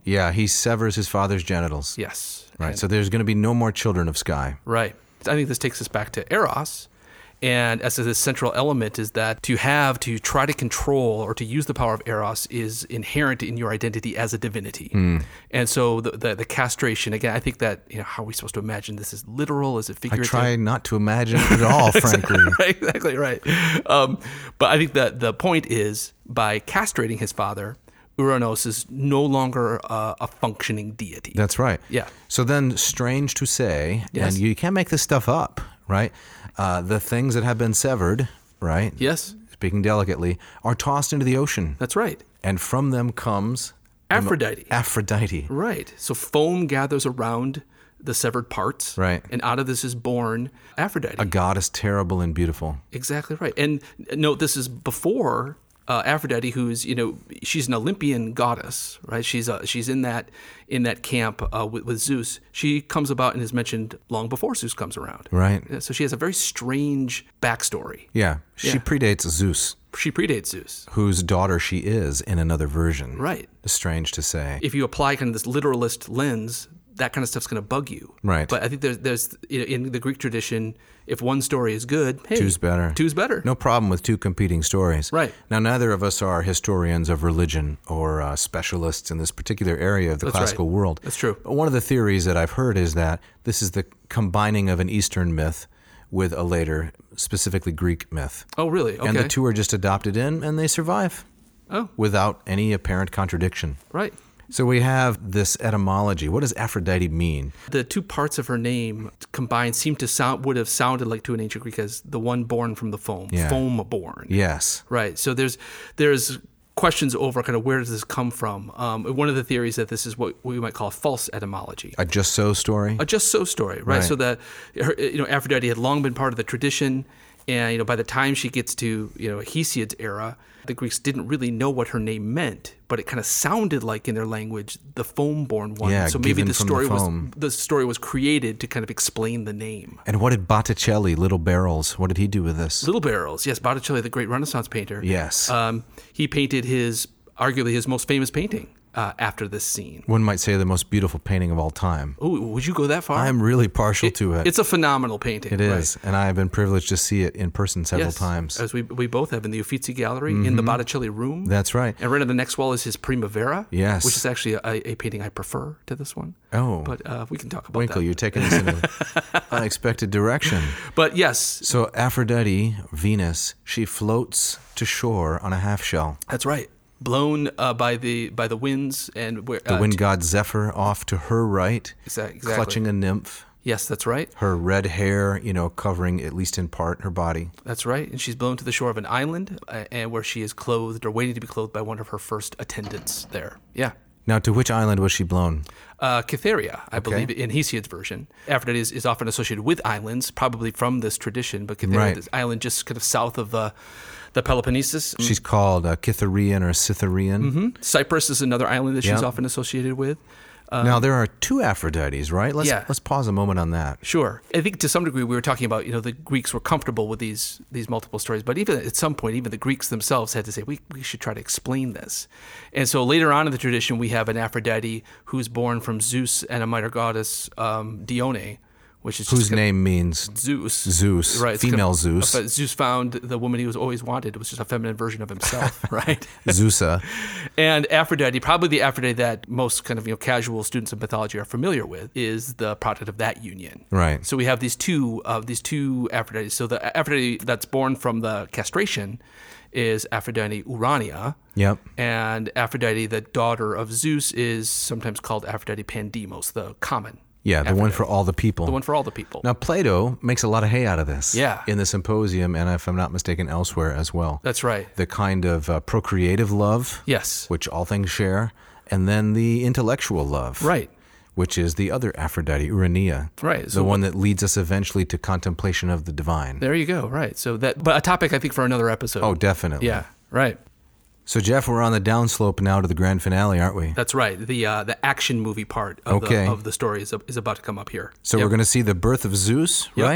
S2: Yeah, he severs his father's genitals.
S3: Yes.
S2: Right,
S3: And-
S2: so there's going to be no more children of Sky.
S3: Right. I think this takes us back to Eros. And as the central element is that to have, to try to control or to use the power of Eros is inherent in your identity as a divinity.
S2: Mm.
S3: And so the, the the castration, again, I think that, you know, how are we supposed to imagine this? Is literal? Is it
S2: I
S3: figurative?
S2: try not to imagine it at all, frankly.
S3: Right, exactly right. Um, but I think that the point is, by castrating his father, Uranos is no longer uh, a functioning deity.
S2: That's right.
S3: Yeah.
S2: So then, strange to say,
S3: Yes.
S2: and you can't make this stuff up, right? Uh, the things that have been severed, right?
S3: Yes,
S2: Speaking delicately, are tossed into the ocean.
S3: that's right.
S2: And from them comes
S3: Aphrodite.
S2: Aphrodite.
S3: Right. So foam gathers around the severed parts.
S2: Right.
S3: And out of this is born Aphrodite.
S2: A goddess terrible and beautiful.
S3: Exactly right. And note, this is before uh, Aphrodite, who's, you know, she's an Olympian goddess, right? She's uh, she's in that in that camp uh, with, with Zeus. She comes about and is mentioned long before Zeus comes around.
S2: Right.
S3: Yeah, so she has a very strange backstory.
S2: Yeah. She
S3: Yeah.
S2: predates Zeus,
S3: She predates Zeus.
S2: whose daughter she is in another version.
S3: Right.
S2: Strange to say.
S3: If you apply kind of this literalist lens, that kind of stuff's going to bug you.
S2: Right.
S3: But I think there's, there's you know, in the Greek tradition, if one story is good, hey,
S2: Two's better.
S3: Two's better.
S2: No problem with two competing stories.
S3: Right.
S2: Now, neither of us are historians of religion or uh, specialists in this particular area of the
S3: That's
S2: classical
S3: right.
S2: world.
S3: That's true.
S2: But one of the theories that I've heard is that this is the combining of an Eastern myth with a later, specifically Greek myth.
S3: Oh, really? Okay.
S2: And the two are just adopted in, and they survive
S3: Oh,
S2: without any apparent contradiction.
S3: right.
S2: So we have this etymology. What does Aphrodite mean?
S3: The two parts of her name combined seem to sound would have sounded like to an ancient Greek as the one born from the foam,
S2: Yeah.
S3: foam born.
S2: Yes.
S3: Right. So there's there's questions over kind of where does this come from. Um, one of the theories that this is what we might call a false etymology.
S2: A just so story?
S3: A just so story, right?
S2: Right.
S3: So that her, you know, Aphrodite had long been part of the tradition, and you know, by the time she gets to you know Hesiod's era, the Greeks didn't really know what her name meant, but it kind of sounded like in their language the foam-born one.
S2: Yeah,
S3: so maybe
S2: given
S3: the
S2: from the
S3: story
S2: foam.
S3: was the story was created to kind of explain the name.
S2: And what did Botticelli, Little Barrels, what did he do with this?
S3: Little Barrels, yes, Botticelli, the great Renaissance painter.
S2: Yes.
S3: um, he painted his arguably his most famous painting uh, after this scene.
S2: One might say the most beautiful painting of all time.
S3: Oh, would you go that far?
S2: I'm really partial to it.
S3: It's a phenomenal painting.
S2: It is, and I have been privileged to see it in person several
S3: Yes,
S2: times.
S3: as we we both have in the Uffizi Gallery in the Botticelli room.
S2: That's right.
S3: And right on the next wall is his Primavera.
S2: Yes.
S3: Which is actually a, a painting I prefer to this one.
S2: Oh.
S3: But uh, we can talk about
S2: Winkle,
S3: that.
S2: you're taking us in an unexpected direction.
S3: But yes,
S2: So Aphrodite, Venus, she floats to shore on a half shell.
S3: that's right. Blown uh, by the by the winds and where
S2: The
S3: uh,
S2: wind god Zephyr off to her right,
S3: Exac- exactly.
S2: clutching a nymph.
S3: Yes, that's right.
S2: Her red hair, you know, covering at least in part her body.
S3: That's right. And she's blown to the shore of an island, uh, and where she is clothed or waiting to be clothed by one of her first attendants there. Yeah.
S2: Now, to which island was she blown?
S3: Uh, Cytherea, I believe, in Hesiod's version. Aphrodite is, is often associated with islands, probably from this tradition, but Cytherea
S2: Right.
S3: is an island just kind of south of the, the Peloponnesus.
S2: She's called uh, Cytherean or Cytherean.
S3: Hmm? Cyprus is another island that she's
S2: Yeah.
S3: often associated with.
S2: Now, there are two Aphrodites, right? Let's,
S3: Yeah.
S2: let's pause a moment on that.
S3: Sure. I think to some degree we were talking about, you know, the Greeks were comfortable with these these multiple stories, but even at some point, even the Greeks themselves had to say, we, we should try to explain this. And so later on in the tradition, we have an Aphrodite who's born from Zeus and a minor goddess, um, Dione, which is just
S2: Whose
S3: kind of-
S2: name means
S3: Zeus.
S2: Zeus,
S3: Right. it's
S2: female
S3: kind of-
S2: Zeus.
S3: But Zeus found the woman he was always wanted. It was just a feminine version of himself, right?
S2: Zeusa.
S3: And Aphrodite, probably the Aphrodite that most kind of you know casual students of mythology are familiar with, is the product of that union.
S2: Right.
S3: So we have these two of these two Aphrodites. So the Aphrodite that's born from the castration is Aphrodite Urania.
S2: Yep.
S3: And Aphrodite, the daughter of Zeus, is sometimes called Aphrodite Pandemos, the common.
S2: Yeah, the one
S3: Aphrodite.
S2: for all the people.
S3: The one for all the people.
S2: Now, Plato makes a lot of hay out of this.
S3: Yeah.
S2: In the Symposium, and if I'm not mistaken, elsewhere as well.
S3: That's right.
S2: The kind of uh, procreative love,
S3: Yes.
S2: which all things share, and then the intellectual love.
S3: Right.
S2: Which is the other Aphrodite, Urania.
S3: Right,
S2: The
S3: so
S2: one that leads us eventually to contemplation of the divine.
S3: There you go. Right. So that, but a topic I think for another episode.
S2: Oh, definitely.
S3: Yeah. Right.
S2: So, Jeff, we're on the downslope now to the grand finale, aren't we?
S3: That's right. The uh, the action movie part of,
S2: Okay.
S3: the, of the story is, is about to come up here.
S2: So
S3: Yep.
S2: we're going to see the birth of Zeus,
S3: Yep.
S2: right?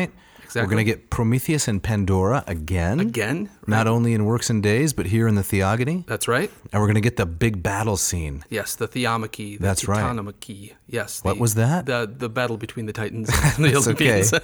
S3: exactly.
S2: We're going to get Prometheus and Pandora again.
S3: Again?
S2: Not
S3: Right.
S2: only in Works and Days, but here in the Theogony.
S3: That's right.
S2: And we're going to get the big battle scene.
S3: Yes, the Theomachy. The
S2: That's right.
S3: Titanomachy. Yes.
S2: What
S3: the-
S2: was that?
S3: The the battle between the Titans and the
S2: That's okay.
S3: Olympians.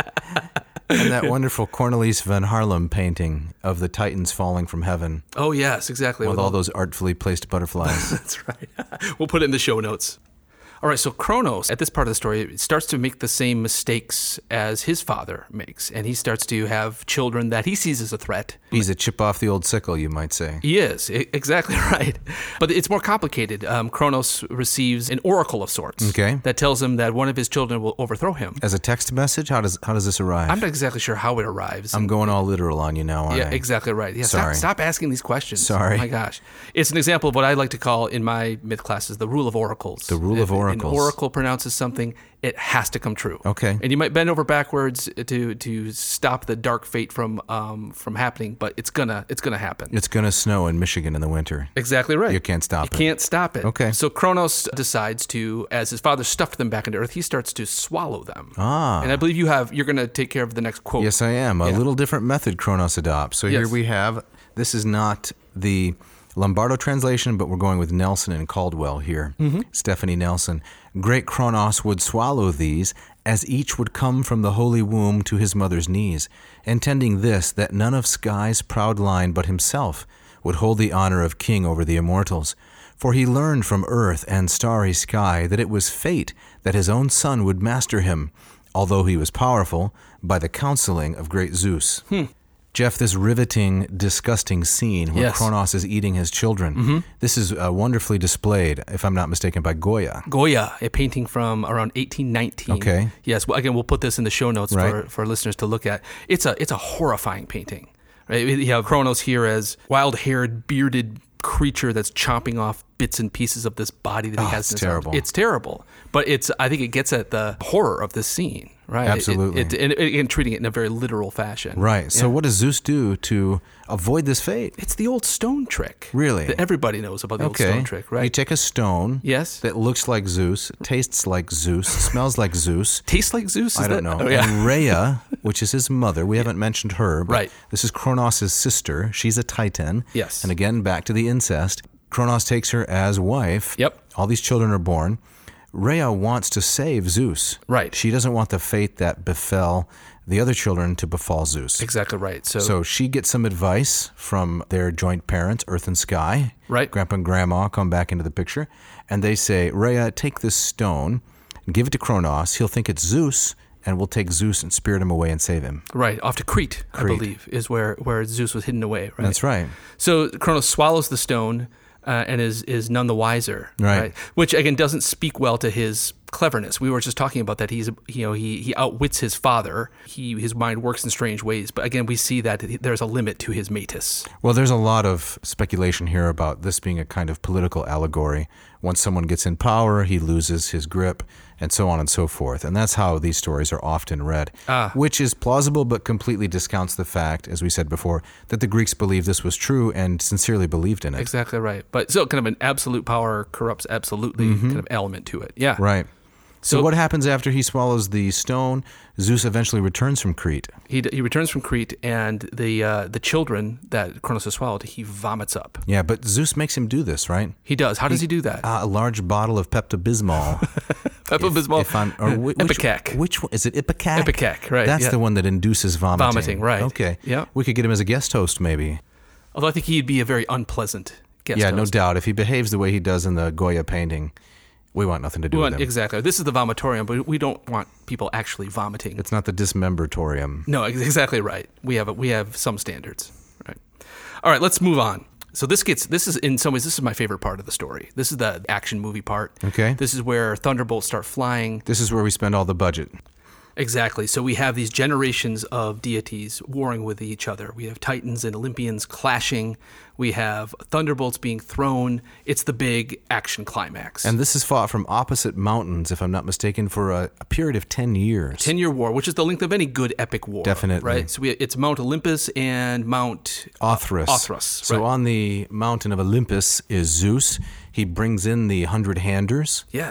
S2: And that wonderful Cornelis van Haarlem painting of the Titans falling from heaven
S3: Oh, yes, exactly.
S2: with all those artfully placed butterflies.
S3: That's right. We'll put it in the show notes. All right, so Kronos, at this part of the story, starts to make the same mistakes as his father makes, and he starts to have children that he sees as a threat.
S2: He's a chip off the old sickle, you might say.
S3: He is, e- exactly right. But it's more complicated. Um, Kronos receives an oracle of sorts
S2: Okay.
S3: that tells him that one of his children will overthrow him.
S2: As a text message, how does how does this arrive?
S3: I'm not exactly sure how it arrives.
S2: I'm going all literal on you now, aren't
S3: Yeah,
S2: I?
S3: exactly right. Yeah,
S2: Sorry.
S3: Stop, stop asking these questions.
S2: Sorry.
S3: Oh my gosh. It's an example of what I like to call in my myth classes the rule of oracles.
S2: The rule of
S3: If
S2: oracles.
S3: An oracle pronounces something, it has to come true.
S2: Okay.
S3: And you might bend over backwards to to stop the dark fate from um, from happening, but it's gonna it's gonna happen.
S2: It's going to snow in Michigan in the winter.
S3: Exactly right.
S2: You can't stop
S3: you
S2: it.
S3: can't stop it.
S2: Okay.
S3: So Kronos decides to, as his father stuffed them back into Earth, he starts to swallow them.
S2: Ah.
S3: And I believe you have you're going to take care of the next quote.
S2: Yes, I am. A
S3: Yeah.
S2: little different method Kronos adopts. So here
S3: Yes.
S2: we have, this is not the Lombardo translation, but we're going with Nelson and Caldwell here.
S3: Mm-hmm.
S2: Stephanie Nelson. Great Kronos would swallow these, as each would come from the holy womb to his mother's knees, intending this, that none of sky's proud line but himself would hold the honor of king over the immortals. For he learned from earth and starry sky that it was fate that his own son would master him, although he was powerful, by the counseling of great Zeus. Jeff, this riveting, disgusting scene where
S3: Yes.
S2: Kronos is eating his children, this is uh, wonderfully displayed, if I'm not mistaken, by Goya.
S3: Goya, a painting from around eighteen nineteen.
S2: Okay.
S3: Yes. Well, again, we'll put this in the show notes
S2: Right.
S3: for, for listeners to look at. It's a it's a horrifying painting. Right? You have Kronos here as wild-haired, bearded creature that's chomping off bits and pieces of this body that he
S2: Oh,
S3: has.
S2: it's
S3: in his arms.
S2: terrible.
S3: It's terrible. But it's I think it gets at the horror of this scene. Right. It-
S2: Absolutely.
S3: It, it, and, and treating it in a very literal fashion.
S2: Right. So
S3: Yeah.
S2: what does Zeus do to avoid this fate?
S3: It's the old stone trick.
S2: Really?
S3: That everybody knows about the
S2: Okay.
S3: old stone trick, right?
S2: You take a stone
S3: Yes.
S2: that looks like Zeus, tastes like Zeus, smells like Zeus.
S3: Tastes like Zeus? Is
S2: I don't
S3: that-
S2: know.
S3: Oh, yeah.
S2: And Rhea, which is his mother, we haven't mentioned her, but
S3: Right.
S2: this is Kronos' sister. She's a Titan.
S3: Yes.
S2: And again, back to the incest. Kronos takes her as wife.
S3: Yep.
S2: All these children are born. Rhea wants to save Zeus.
S3: Right.
S2: She doesn't want the fate that befell the other children to befall Zeus.
S3: Exactly right. So,
S2: So she gets some advice from their joint parents, Earth and Sky.
S3: Right.
S2: Grandpa and Grandma come back into the picture, and they say, Rhea, take this stone and give it to Kronos. He'll think it's Zeus, and we'll take Zeus and spirit him away and save him.
S3: right, off to Crete, I
S2: Crete.
S3: believe, is where, where Zeus was hidden away, right?
S2: That's right.
S3: So Kronos swallows the stone uh, and is, is none the wiser,
S2: Right.
S3: Which, again, doesn't speak well to his cleverness. We were just talking about that. He's, you know, he, he outwits his father. He His mind works in strange ways. But again, we see that there's a limit to his metis.
S2: Well, there's a lot of speculation here about this being a kind of political allegory. Once someone gets in power, he loses his grip, and so on and so forth. And that's how these stories are often read,
S3: Ah.
S2: which is plausible but completely discounts the fact, as we said before, that the Greeks believed this was true and sincerely believed in it.
S3: Exactly right. But so kind of an absolute power corrupts absolutely kind of element to it. Yeah.
S2: Right. So,
S3: So-
S2: what happens after he swallows the stone? Zeus eventually returns from Crete.
S3: He, he returns from Crete, and the uh, the children that Kronos has swallowed, he vomits up.
S2: Yeah, but Zeus makes him do this, right?
S3: He does. How does he do that?
S2: Uh, a large bottle of Pepto-Bismol.
S3: Pepto-Bismol.
S2: If I'm, or whi- which,
S3: Ipecac.
S2: Which one? Is it Ipecac?
S3: Ipecac, right,
S2: That's
S3: yeah.
S2: the one that induces vomiting.
S3: Vomiting, right.
S2: Okay.
S3: Yeah.
S2: We could get him as a guest host, maybe.
S3: Although I think he'd be a very unpleasant guest
S2: yeah, no
S3: host.
S2: doubt. If he behaves the way he does in the Goya painting, we want nothing to do
S3: We
S2: with
S3: want-
S2: him.
S3: exactly. This is the vomitorium, but we don't want people actually vomiting.
S2: It's not the dismembratorium.
S3: No, ex- exactly right. We have a, we have some standards. Right. All right, let's move on. So this gets this is in some ways this is my favorite part of the story. This is the action movie part.
S2: Okay.
S3: This is where thunderbolts start flying.
S2: This is where we spend all the budget.
S3: Exactly. So we have these generations of deities warring with each other. We have Titans and Olympians clashing. We have thunderbolts being thrown. It's the big action climax.
S2: And this is fought from opposite mountains, if I'm not mistaken, for a, a period of ten years.
S3: ten-year war, which is the length of any good epic war.
S2: Definitely.
S3: Right? So we, it's Mount Olympus and Mount
S2: Othras.
S3: Othras,
S2: So
S3: right.
S2: on the mountain of Olympus is Zeus. He brings in the hundred handers.
S3: Yes.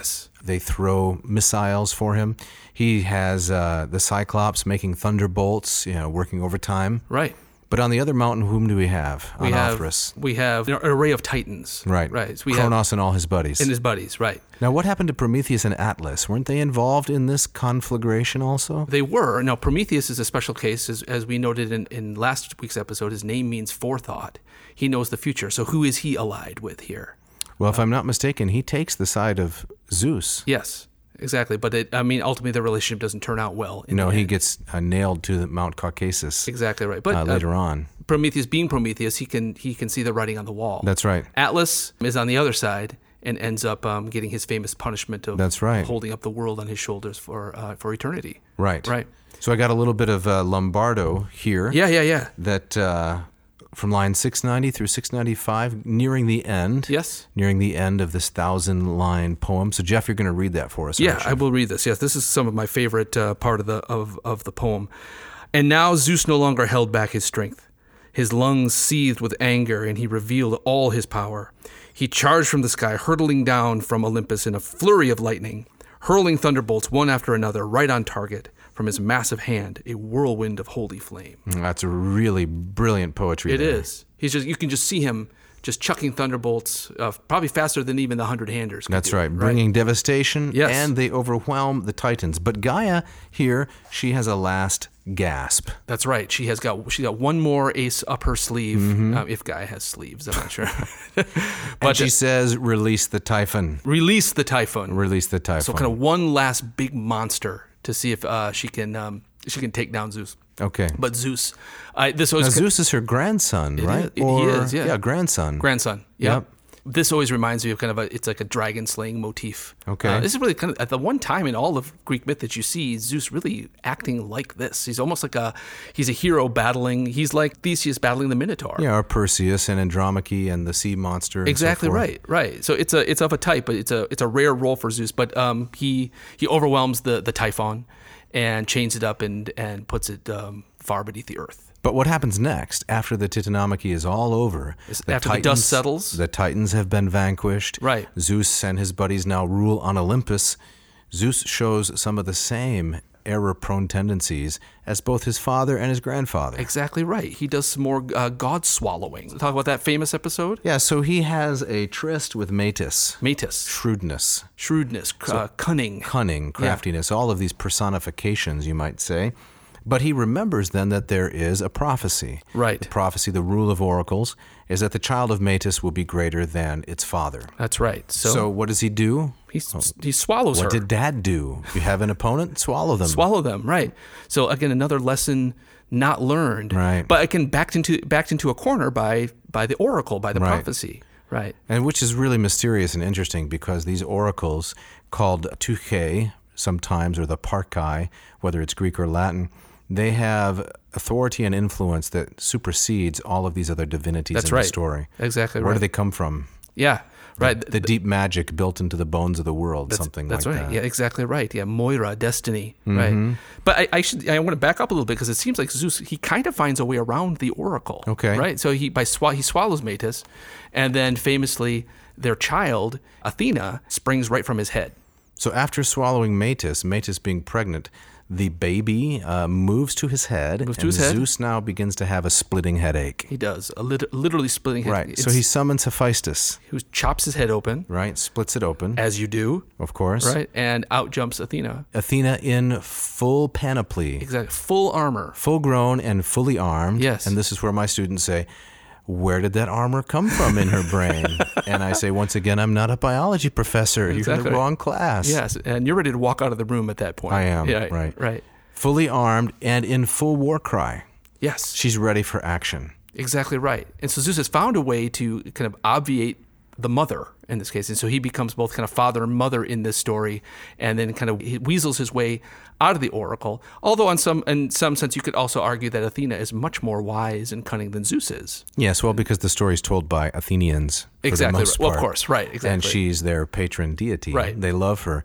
S2: they throw missiles for him. He has uh, the Cyclops making thunderbolts, you know, working overtime.
S3: Right.
S2: But on the other mountain, whom do we have on
S3: We have,
S2: Othris?
S3: we have an array of titans.
S2: Right.
S3: Right. So we
S2: Kronos
S3: have,
S2: and all his buddies.
S3: and his buddies, right.
S2: Now, what happened to Prometheus and Atlas? Weren't they involved in this conflagration also?
S3: They were. Now, Prometheus is a special case. As, as we noted in, in last week's episode, his name means forethought. He knows the future. So who is he allied with here?
S2: Well, if I'm not mistaken, he takes the side of Zeus.
S3: Yes, exactly. But, it, I mean, ultimately, the relationship doesn't turn out well. in
S2: No,
S3: the
S2: he
S3: end.
S2: gets uh, nailed to the Mount Caucasus
S3: Exactly right. But
S2: uh,
S3: uh,
S2: later on.
S3: Prometheus being Prometheus, he can he can see the writing on the wall.
S2: That's right.
S3: Atlas is on the other side and ends up um, getting his famous punishment of
S2: That's right.
S3: holding up the world on his shoulders for uh, for eternity.
S2: Right.
S3: Right.
S2: So I got a little bit of uh, Lombardo here.
S3: Yeah, yeah, yeah.
S2: That uh, from line six ninety through six ninety-five, nearing the end.
S3: Yes.
S2: Nearing the end of this thousand-line poem. So, Jeff, you're going to read that for us,
S3: Yeah,
S2: aren't you?
S3: I will read this. Yes, this is some of my favorite uh, part of the of, of the poem. And now Zeus no longer held back his strength. His lungs seethed with anger, and he revealed all his power. He charged from the sky, hurtling down from Olympus in a flurry of lightning, hurling thunderbolts one after another right on target. From his massive hand, a whirlwind of holy flame.
S2: That's a really brilliant poetry.
S3: It
S2: there.
S3: is. He's just you can just see him just chucking thunderbolts, uh, probably faster than even the hundred-handers could
S2: That's
S3: do,
S2: right. Bringing devastation,
S3: Yes.
S2: and they overwhelm the Titans. But Gaia here, she has a last gasp.
S3: That's right. She has got she got one more ace up her sleeve.
S2: Mm-hmm.
S3: Uh, if Gaia has sleeves, I'm not sure.
S2: But
S3: but
S2: she
S3: uh,
S2: says, release the Typhon.
S3: release the typhoon.
S2: Release the Typhon.
S3: So kind of one last big monster to see if uh, she can um, she can take down Zeus.
S2: Okay.
S3: But Zeus, uh, this
S2: Now,
S3: always
S2: Zeus is her grandson, right?
S3: is- he is, yeah.
S2: Yeah, grandson.
S3: grandson. Yeah.
S2: Yep.
S3: This always reminds me of kind of a, it's like a dragon slaying motif.
S2: Okay.
S3: Uh, this is really kind of, at the one time in all of Greek myth that you see Zeus really acting like this. He's almost like a, he's a hero battling, he's like Theseus battling the Minotaur.
S2: Yeah, or Perseus and Andromache and the sea monster. And
S3: Exactly
S2: so forth.
S3: right, right. So it's a it's of a type, but it's a it's a rare role for Zeus. But um, he he overwhelms the the Typhon, and chains it up and and puts it um, far beneath the earth.
S2: But what happens next after the Titanomachy is all over?
S3: After the dust settles?
S2: The Titans have been vanquished.
S3: Right.
S2: Zeus and his buddies now rule on Olympus. Zeus shows some of the same error-prone tendencies as both his father and his grandfather.
S3: Exactly right. He does some more uh, god swallowing. Talk about that famous episode.
S2: Yeah, so he has a tryst with Metis.
S3: Metis,
S2: Shrewdness,
S3: shrewdness, uh, cunning.
S2: cunning, craftiness, all of these personifications, you might say. But he remembers then that there is a prophecy.
S3: Right.
S2: The prophecy, the rule of oracles, is that the child of Metis will be greater than its father.
S3: That's right. So,
S2: So what does he do?
S3: he he swallows
S2: What
S3: her.
S2: did Dad do? You have an opponent? Swallow them.
S3: Swallow them, right? So again, another lesson not learned,
S2: Right.
S3: But again, backed into backed into a corner by by the oracle, by the
S2: Right.
S3: prophecy, right?
S2: And which is really mysterious and interesting because these oracles, called Tuche sometimes, or the Parkai, whether it's Greek or Latin, they have authority and influence that supersedes all of these other divinities
S3: That's
S2: in
S3: right.
S2: the story.
S3: Exactly
S2: Where
S3: right.
S2: do they come from?
S3: Yeah, right.
S2: The deep magic built into the bones of the world,
S3: That's,
S2: something
S3: that's
S2: like
S3: right.
S2: that.
S3: Yeah, exactly right. Yeah, Moira, destiny,
S2: Mm-hmm.
S3: right? But I, I should I want to back up a little bit because it seems like Zeus he kind of finds a way around the oracle.
S2: Okay.
S3: Right. So he by swa- he swallows Metis, and then famously their child Athena springs right from his head.
S2: So after swallowing Metis, Metis being pregnant, the baby uh, moves to his head,
S3: Moves to
S2: and
S3: his head.
S2: Zeus now begins to have a splitting headache.
S3: He does a lit- literally splitting his
S2: Right. So
S3: it's-
S2: he summons Hephaestus,
S3: he chops his head open,
S2: right? Splits it open,
S3: as you do,
S2: of course.
S3: right? And out jumps Athena.
S2: Athena in full panoply,
S3: Exactly, full armor.
S2: full grown and fully armed.
S3: Yes.
S2: And this is where my students say, where did that armor come from in her brain? And I say, once again, I'm not a biology professor. You're in
S3: Exactly.
S2: the wrong class.
S3: Yes, and you're ready to walk out of the room at that point.
S2: I am,
S3: Yeah,
S2: right.
S3: Right.
S2: Fully armed and in full war cry.
S3: Yes.
S2: She's ready for action.
S3: Exactly right. And so Zeus has found a way to kind of obviate the mother in this case. And so he becomes both kind of father and mother in this story, and then kind of he weasels his way out of the oracle. Although on some in some sense you could also argue that Athena is much more wise and cunning than Zeus is.
S2: Yes, well, because the story is told by Athenians. For
S3: Exactly.
S2: The most
S3: Well, of
S2: part.
S3: course, right, exactly.
S2: And she's their patron deity.
S3: Right.
S2: They love her.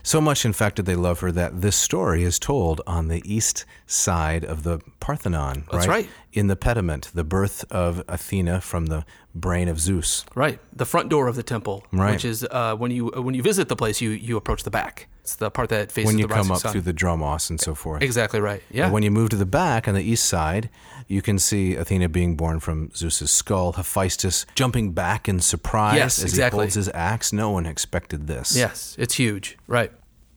S2: So much, in fact, did they love her that this story is told on the east side of the Parthenon.
S3: That's right.
S2: In the pediment, the birth of Athena from the brain of Zeus.
S3: Right. The front door of the temple,
S2: Right.
S3: which is uh, when you when you visit the place, you you approach the back. It's the part that faces
S2: When you
S3: the
S2: come
S3: rising
S2: up
S3: sun.
S2: through the dromos and so forth.
S3: Exactly right. Yeah.
S2: When you move to the back on the east side, you can see Athena being born from Zeus's skull, Hephaestus jumping back in surprise
S3: Yes,
S2: as
S3: exactly.
S2: he holds his axe. No one expected this.
S3: Yes, it's huge. Right.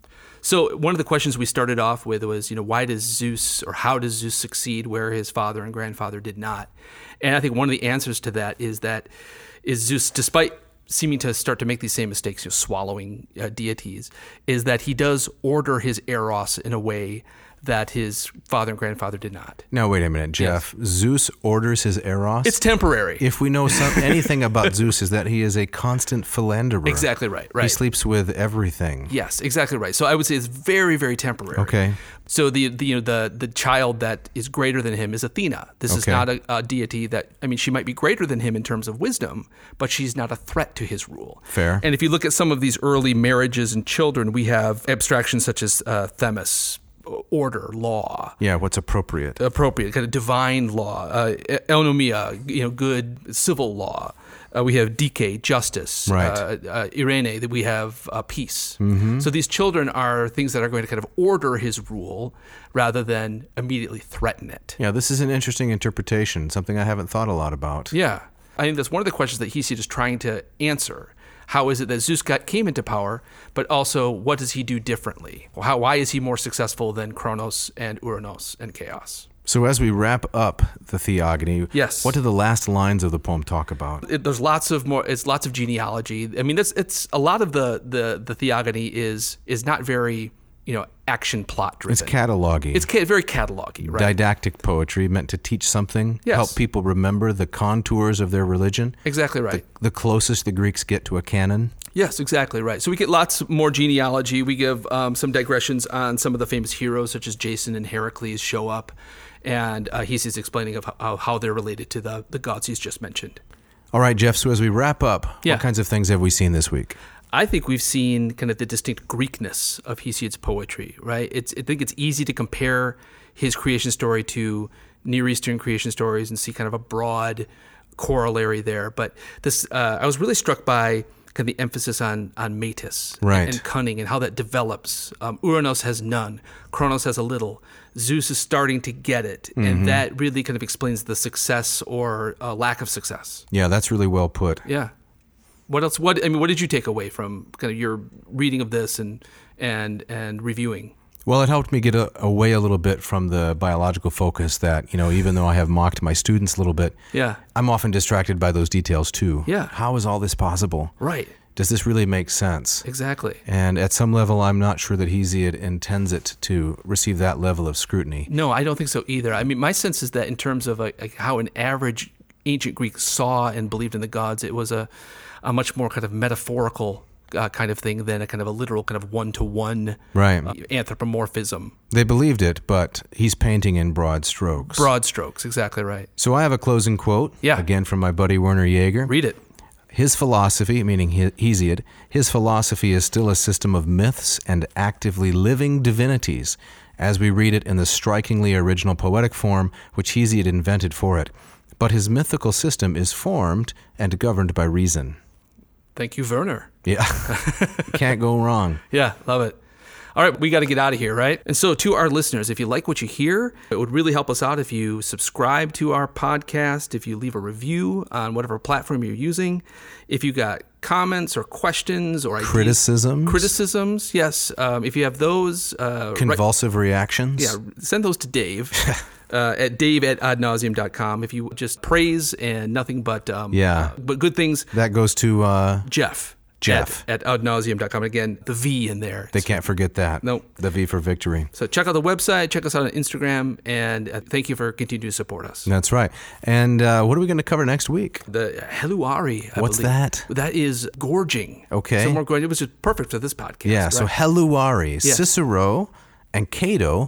S3: So one of the questions we started off with was, you know, why does Zeus or how does Zeus succeed where his father and grandfather did not? And I think one of the answers to that is that is Zeus, despite seeming to start to make these same mistakes, you know, swallowing uh, deities, is that he does order his eros in a way that his father and grandfather did not.
S2: Now, wait a minute, Jeff. Zeus orders his eros?
S3: It's temporary.
S2: If we know some, anything about Zeus, is that he is a constant philanderer.
S3: Exactly right. Right.
S2: He sleeps with everything.
S3: Yes, exactly right. So I would say it's very, very temporary.
S2: Okay.
S3: So the, the you know the the child that is greater than him is Athena. This is
S2: Okay.
S3: not a, a deity that I mean she might be greater than him in terms of wisdom, but she's not a threat to his rule.
S2: Fair.
S3: And if you look at some of these early marriages and children, we have abstractions such as uh, themis, order, law.
S2: Yeah, what's appropriate?
S3: Appropriate, kind of divine law, uh, eunomia, you know, good civil law. Uh, we have dike, justice.
S2: Right.
S3: Uh, uh, Irene, that we have uh, peace. Mm-hmm. So these children are things that are going to kind of order his rule rather than immediately threaten it.
S2: Yeah, this is an interesting interpretation, something I haven't thought a lot about.
S3: Yeah. I think that's one of the questions that Hesiod is trying to answer. How is it that Zeus got, came into power, but also what does he do differently? How, why is he more successful than Kronos and Uranos and Chaos?
S2: So as we wrap up the Theogony,
S3: Yes.
S2: what do the last lines of the poem talk about?
S3: It, there's lots of more. It's lots of genealogy. I mean, that's it's a lot of the the the Theogony is is not very you know action plot driven.
S2: It's cataloging.
S3: It's ca- very cataloging, right?
S2: Didactic poetry meant to teach something,
S3: Yes.
S2: help people remember the contours of their religion.
S3: Exactly right.
S2: The closest the Greeks get to a canon.
S3: Yes, exactly right. So we get lots more genealogy. We give um, some digressions on some of the famous heroes, such as Jason and Heracles, show up, and uh, he's just explaining of how, how they're related to the the gods he's just mentioned.
S2: All right, Jeff, so as we wrap up,
S3: Yeah.
S2: what kinds of things have we seen this week?
S3: I think we've seen kind of the distinct Greekness of Hesiod's poetry, right? It's I think it's easy to compare his creation story to Near Eastern creation stories and see kind of a broad corollary there. But this, uh, I was really struck by kind of the emphasis on on metis
S2: Right.
S3: and cunning and how that develops. Um, Uranos has none, Kronos has a little, Zeus is starting to get it,
S2: Mm-hmm.
S3: and that really kind of explains the success or uh, lack of success.
S2: Yeah, that's really well put.
S3: Yeah. What else? What I mean, what did you take away from kind of your reading of this and and and reviewing?
S2: Well, it helped me get a, away a little bit from the biological focus that, you know, even though I have mocked my students a little bit,
S3: Yeah.
S2: I'm often distracted by those details too.
S3: Yeah.
S2: How is all this possible?
S3: Right.
S2: Does this really make sense?
S3: Exactly.
S2: And at some level, I'm not sure that Hesiod intends it to receive that level of scrutiny.
S3: No, I don't think so either. I mean, my sense is that in terms of like, like how an average ancient Greek saw and believed in the gods, it was a a much more kind of metaphorical uh, kind of thing than a kind of a literal kind of one-to-one
S2: Right.
S3: uh, anthropomorphism.
S2: They believed it, but he's painting in broad strokes.
S3: Broad strokes, exactly right.
S2: So I have a closing quote,
S3: Yeah.
S2: again from my buddy Werner Jaeger.
S3: Read it.
S2: His philosophy, meaning He- Hesiod, his philosophy is still a system of myths and actively living divinities, as we read it in the strikingly original poetic form which Hesiod invented for it. But his mythical system is formed and governed by reason.
S3: Thank you, Werner.
S2: Yeah, can't go wrong.
S3: Yeah, love it. All right, we got to get out of here, right? And so to our listeners, if you like what you hear, it would really help us out if you subscribe to our podcast, if you leave a review on whatever platform you're using, if you got comments or questions or ideas,
S2: Criticisms?
S3: criticisms, yes. Um, if you have those, uh, write-
S2: Convulsive reactions?
S3: yeah, send those to Dave uh, at dave at ad nauseum dot com. If you just praise and nothing but um,
S2: Yeah.
S3: uh, but good things,
S2: That goes to, uh,
S3: Jeff.
S2: Jeff.
S3: At, at ad nauseum dot com. Again, the V in there.
S2: they can't forget that.
S3: Nope.
S2: The V for victory.
S3: So check out the website, check us out on Instagram, and uh, thank you for continuing to support us.
S2: That's right. And uh, what are we going to cover next week?
S3: The Heluari. I
S2: What's
S3: believe.
S2: that?
S3: That is gorging.
S2: Okay.
S3: So more gorging. It was just perfect for this podcast.
S2: Yeah, so
S3: right?
S2: Heluari,
S3: Yeah.
S2: Cicero and Cato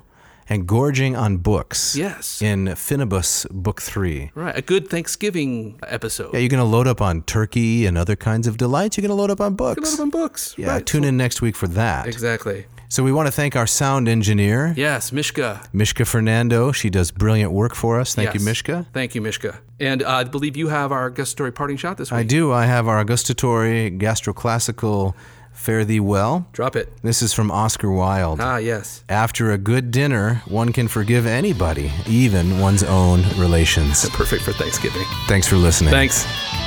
S2: and gorging on books.
S3: Yes.
S2: In Finnibus Book three.
S3: Right. A good Thanksgiving episode.
S2: Yeah, you're going to load up on turkey and other kinds of delights. You're going to load up on books.
S3: You're going to load up on books.
S2: Yeah,
S3: right.
S2: tune in next week for that.
S3: Exactly.
S2: So we want to thank our sound engineer.
S3: Yes, Mishka.
S2: Mishka Fernando. She does brilliant work for us. Thank
S3: yes.
S2: you, Mishka.
S3: Thank you, Mishka. And uh, I believe you have our gustatory parting shot this week.
S2: I do. I have our gustatory gastroclassical Fare Thee Well.
S3: Drop it.
S2: This is from Oscar Wilde.
S3: Ah, yes.
S2: After a good dinner, one can forgive anybody, even one's own relations.
S3: Perfect for Thanksgiving.
S2: Thanks for listening.
S3: Thanks.